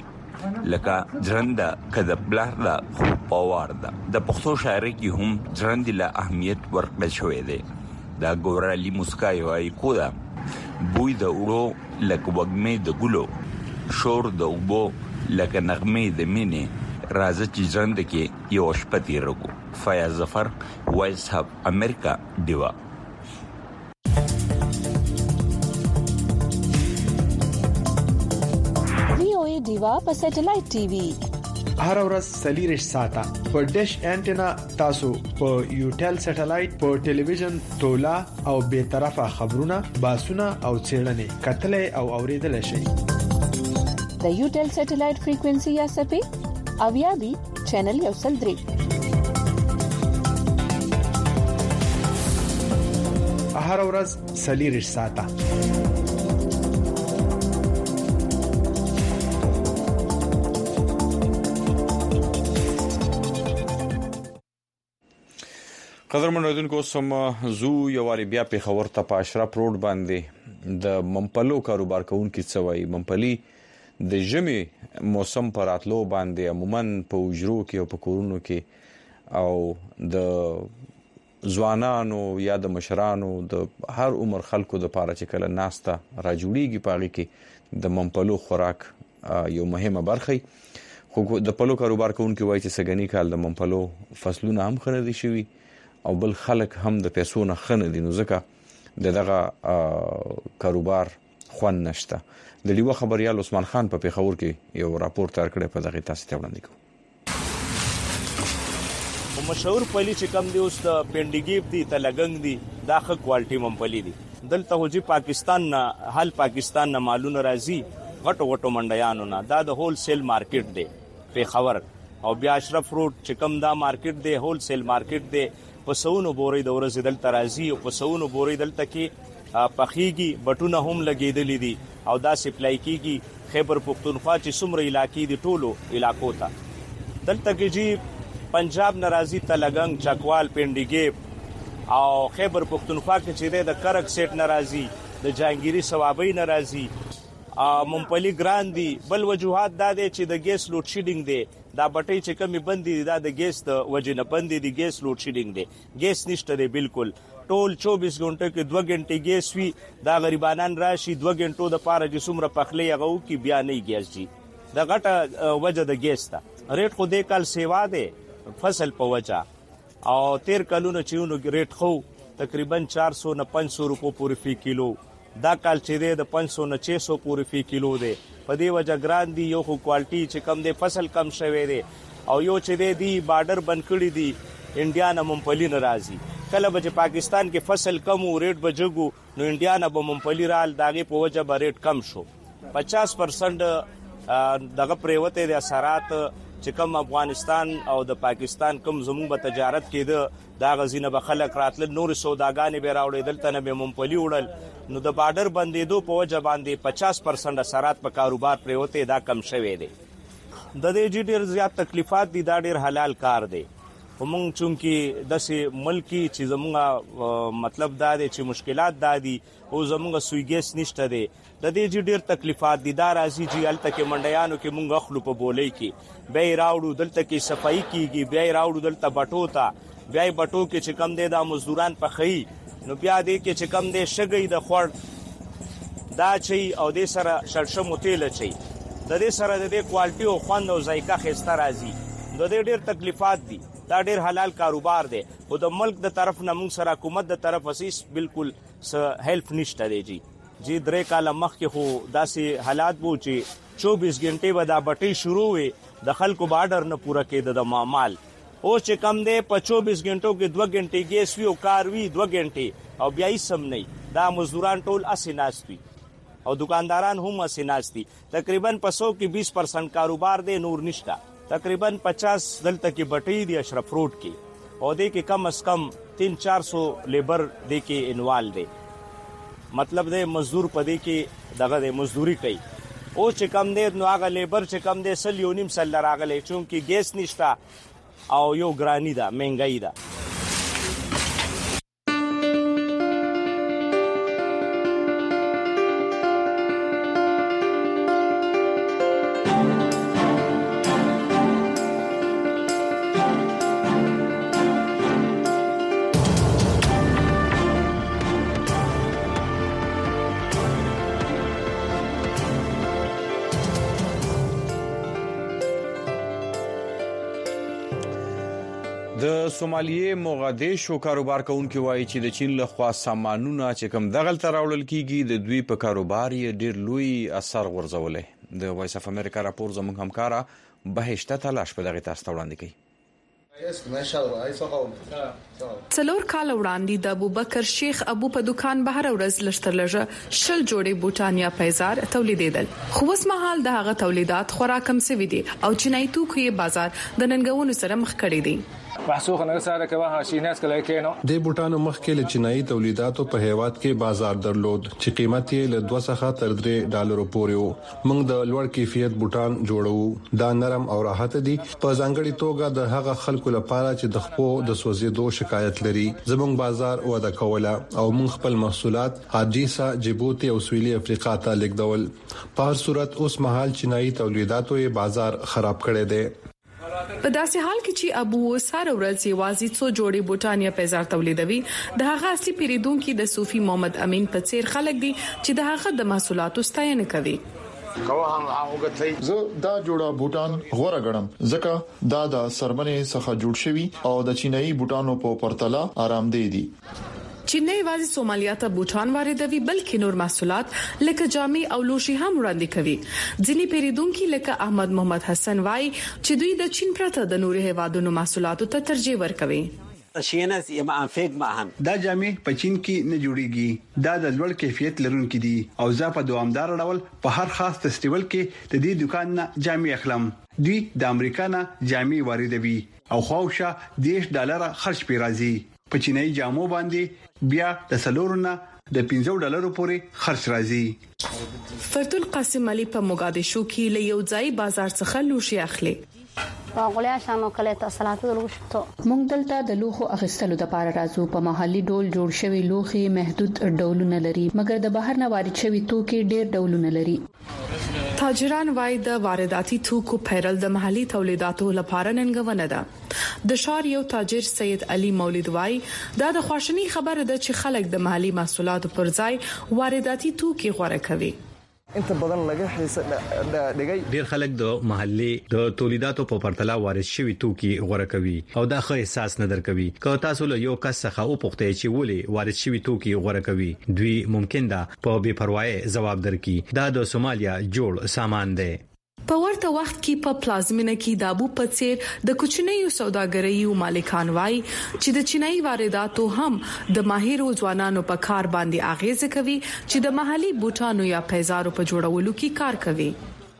Speaker 2: لکه جرنده کده بلار دا خو پاوار دا. د پښتو شاعرۍ کې هم جرند له اهمیت ورکړل شوی دی. دا ګورالي مسکای وای کو دا بوی د وړو لکه وګمې د ګلو، شور د وبو لکه نغمې د مینې، راځه چې جرند کې یو شپه تیرګو. فیاض ظفر، وایس هب امریکا دیوا.
Speaker 8: دیوا په سټلایټ ټي وي
Speaker 21: هر ورځ سلیریش ساته په ډیش انټینا تاسو په یوټل سټلایټ په ټلویزیون تولا او به طرفه خبرونه باسونه او چیرنې کتلې او اوریدل شي.
Speaker 8: د یوټل سټلایټ فریکوئنسي یا سپې اویا بي چینل یو سل درې.
Speaker 21: هر ورځ سلیریش ساته.
Speaker 1: قدرمن اوریدونکو سم زو یو واری بیا په خبر ته په اشرف روډ باندې د ممپلو کاروبار کوونکو څوي ممپلي د ژمي موسم پر اتلو باندې عموما په وجرو کې او په کورونو کې او د ځوانانو یا د مشرانو د هر عمر خلکو د پاره چې کله ناستا را جوړیږي پاږي کې د ممپلو خوراک یو مهمه برخه خو د پلو کاروبار کوونکو وایي چې سګنی کال د ممپلو فصلونه هم خنري شوي او بل خلک هم د پیسو نه خنه دي نو ځکه دغه کاروبار خوان نشته. د لیوه خبريال عثمان خان په پیښور کې یو راپور تر کړی په دغه تاسو ته وړاندې کوم.
Speaker 6: مشهور پلی چې کم دی اوس د پینډیګیب دی ته لګنګ دی دا ښه کوالټي ممپلی دي. دلته هوجي پاکستان نه حل پاکستان نه مالونه راځي غټو غټو منډیانو نه. دا د هول سیل مارکیټ دی پیښور او بیا اشرف روډ چې کم دا مارکیټ دی هول سیل مارکیټ دی. پسونو بوري د ورځ دلته راځي او پسونو بوري دلته کې پخېږي بټونه هم لګېدلې دي او دا سپلای کیږي خیبر پختونخوا چې څومره علاقې دي ټولو علاقو ته. دلته کې جی پنجاب ناراضي تلګنګ چکوال پینډیګیب او خیبر پختونخوا کې چې د کرک سیټ ناراضي د جانګيري ثوابي ناراضي ممپلي ګران دي. بل وجوهات دا دي چې د ګیس لوډ شیډینګ دی دا بټي چې کمی بندي دا د ګیس د وجنه بندي دي ګیس لوډ شیډینګ دی. ګیس نشته دی بالکل ټول چوبیس غنټه کې دوه غنټې ګیس وی دا غریبانان راشي دوه غنټو د پاره چې څومره پخلې هغه کی بیا نه ګیس جی د غټه وجه د ګیس تا ریټ خو دې کال سیوا دی فصل په وجه او تیر کلونو چېونو ریټ خو تقریبا چار سو نه پنځه سو روپو پورې فی کیلو. دا کال چې د پنځه سو نه چھ سو پورې فی کیلو دی. په دې وجه ګران دی یو خو کوالټي چې کم دی فصل کم شوی دی او یو چې دی بارډر بند کړی دی انډیا نه ممپلی ناراضي. کله به پاکستان کې فصل کم او ریټ بجګو نو انډیا نه به ممپلی رال داغه په وجه به ریټ کم شو. پچاس پرسنټ دغه پریوته د اثرات چې کم افغانستان او د پاکستان کم زموږ په تجارت کې د دا غزینه به خلک راتل نور سوداګانې به راوړي دلته نه به ممپلی وړل نو د بارډر بندیدو په وجه باندې پچاس پرسنټ اثرات په کاروبار پریوته دا کم شوی دی. د دې جی ډیر زیات تکلیفات دي دا ډیر حلال کار دی. همون چونکی داسې ملکی چې زموږه مطلب دا دی چې مشکلات دا دي او زموږه سویګیس نشته دی د دې جی ډیر تکلیفات دي. دا راځي چې الته کې منډیانو کې مونږ خپل په بولې کې به راوړو دلته کې صفائی کیږي بیا راوړو دلته بټو ته بیا بټو کې چې کم دی دا مزدوران په خی نو بیا دې کې چې کم دی شګي د خور دا چي او دې سره شړشم تیل چي د دې سره د دې کوالټي او خوند او ذایقه خسته راځي. د دې ډیر تکلیفات دي دا ډیر حلال کاروبار دی او د ملک د طرف نه موږ سره حکومت د طرف اساس بالکل س هیلپ نشته دی جی جی درې کال مخکې خو داسې حالات وو چې چوبیس غنټې به دا بټي شروع وي د خلکو بارډر نه پوره کېده د معامل او چې کم دی په چوبیس غنټو کې دوه غنټې ګیس وی او کار وی دوه غنټې او بیا یې سم نه دا مزدوران ټول اسیناست وي او دکانداران هم اسیناست دي. تقریبا په سو کې بیس پرسنټ کاروبار دی نور نشته. تقریبا پچاس دلته کې بټي دی اشرف روډ کې او دې کې کم از کم تین چار سو لیبر دې کې انوال دی. مطلب دې مزدور پدې کې دغه د مزدوري کوي او چې کم دی نو هغه لیبر چې کم دی سل یو نیم سل راغلی چونکی ګیس نشته او یو ګرانی ده مهنګای ده.
Speaker 1: د سومالیې موغادیشو کاروبار کوونکي وایي چې د چین له خوا سامانونه چې کوم دغل تر راوړل کیږي د دوی په کاروبار یې ډیر لوی اثر غورځولې. د وایس اف امریکا راپور زموږ همکارا بهشته تلاش په دغه تاسو وړاندې کوي.
Speaker 7: څلور کال وړاندې د ابوبکر شیخ ابو په دکان بهر ورځ لشتر لږه شل جوړې بوټان یا پیزار تولیدېدل خو اوس مهال د هغه تولیدات خورا کم شوي دي او چینایي توکو یې بازار د ننګونو سره مخ کړی دی
Speaker 18: محسوخ نه سره کوا هاشیناس کله کینو
Speaker 22: د بوټانو مخکې له چینایي تولیداتو په هیواد کې بازار درلود چې قیمت یې له دوه څخه تر درې ډالرو پورې وو موږ د لوړ کیفیت بوټان جوړو دا نرم او راحت دي په ځانګړي توګه د هغه خلکو لپاره چې د خپو د سوځېدو شکایت لري زموږ بازار وده کوله او موږ خپل محصولات حاجیسا جیبوتي او سویلي افریقا ته لیږدول په هر صورت اوس مهال چینایي تولیداتو یې بازار خراب کړی دی
Speaker 7: په داسې حال کې چې ابو ساره ورځ یوازې څو جوړې بوټان یا پیزار تولیدوي د هغه اصلي پیریدونکو د صوفي محمد امین په څیر خلک دي چې د هغه د محصولاتو ستاینه کوي
Speaker 23: زه دا جوړه بوټان غوړه غړم ځکه دا د سرمنې څخه جوړ شوی او د چینایي بوټانو په پرتله آرامدې دي
Speaker 7: چین نه یوازې سومالیا ته بوټان واردوي بلکې نور محصولات لکه جامې او لوشي هم وړاندې کوي ځینی پیریدونکو لکه احمد محمد حسن وای چې دوی د چین پرته د نورو هیوادونو محصولاتو ته ترجیح ورکوي
Speaker 24: دا جامې په چین کې نه جوړيږي دا د لوړ کیفیت لرونکي دي او زه په دوامدار ډول په هر خاص فستیوال کې د دې دکان نه جامې اخلم دوی د امریکا نه جامې واردوي او خواوشه دیش ډالر خرج پی راځي په چینایي جامو باندې بیا د سلورونه د پنځه ډالرو پورې خرج راځي
Speaker 7: فرتول قاسم علي په موګادیشو کې له یو ځای بازار څخه لوشي اخلي
Speaker 25: غولیا شانو کله تاسلات لوشتو
Speaker 8: مونږ دلته د لوخو اخیستلو د پاره راځو په محلي ډول جوړ شوی لوخي محدود ډولونه لري مګر د بهر نه وارد شوی توکي ډېر ډولونه لري
Speaker 7: تاجران وای د وارداتي توکو پیرل د محلي تولیداتو لپاره ننګونه ده د شار یو تاجر سید علي مولود وای دا د خوشنی خبره ده چې خلک د محلي محصولاتو پر ځای وارداتي توکي غوړه کوي
Speaker 27: انت بدن لګه حصہ د
Speaker 28: ډیر خلک د محلي د تولیداتو په پرتله وارد شوی توکي غوړه کوي او دا خو احساس نه درکوي که تاسو له یو کس څخه او پوښتنه چې ولې وارد شوی توکي غوړه کوي دوی ممکن ده په بے پروايي جواب درکړي دا د سومالیا جوړ سامان دی
Speaker 7: په ورته وخت کې په پلازمینه کې د ابو پڅیر د کوچنیو سوداګریو مالکان وای چې د چینایي وارداتو هم د ماهرو ځوانانو په کار باندې اغیزه کوي چې د محلي بوټانو یا پیزارو په جوړولو کې کار کوي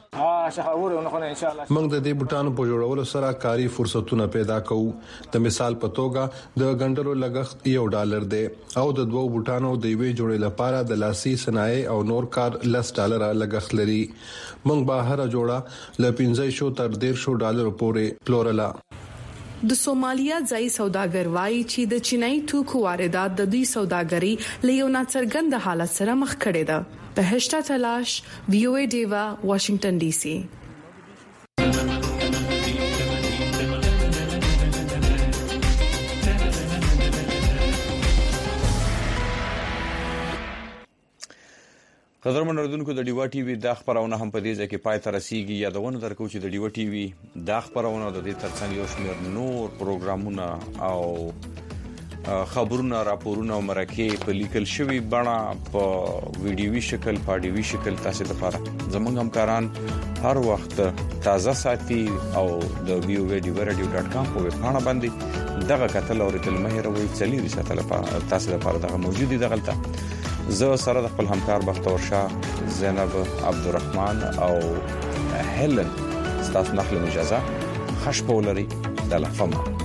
Speaker 22: موږ د دې بوټانو په جوړولو سره کاري فرصتونه پیدا کوو د مثال په توګه د ګندرو لګښت یو ډالر دی او د دوو بوټانو د یوې جوړې لپاره د لاسي صنایع او نور کار لس ډالر لګښت لري موږ به هر جوړه ل پنځه شو تر ډیر شو ډالر پورې پلورلا
Speaker 7: د سومالیا ځای سوداګر وای چې د چینایي توکو واردات د دوی سوداګري له یو ناڅرګند حالت سره مخ کړي ده بهشتا تلاش وی او ای دیوا واشنگټن ډي سي
Speaker 1: قدرمن اردوونکو د ډیوا ټي وي د خبرونه هم په دې ځای کې پای ته رسیدي یادونه درکو چې د ډیوا ټي وي د خبرونه د دې ترڅنګ یو شمېر نور پروګرامونه او خبرونه راپورونه او مرکې په لیکل شوی بڼه په ویډیوي شکل په اډیوي شکل تاسو لپاره زموږ همکاران هر وخت تازه ساتي او د ویو ویډیو رادیو ډاټ کام په ویبپاڼه باندې دغه کتل او ریتل مهروي چلی رساله لپاره تاسو لپاره دغه موجود دي دغلطه زه سره د خپل همکار بختور شاه زینب عبدالرحمن او هیلن ستاسو نخل مجازه خش پولري د لفظ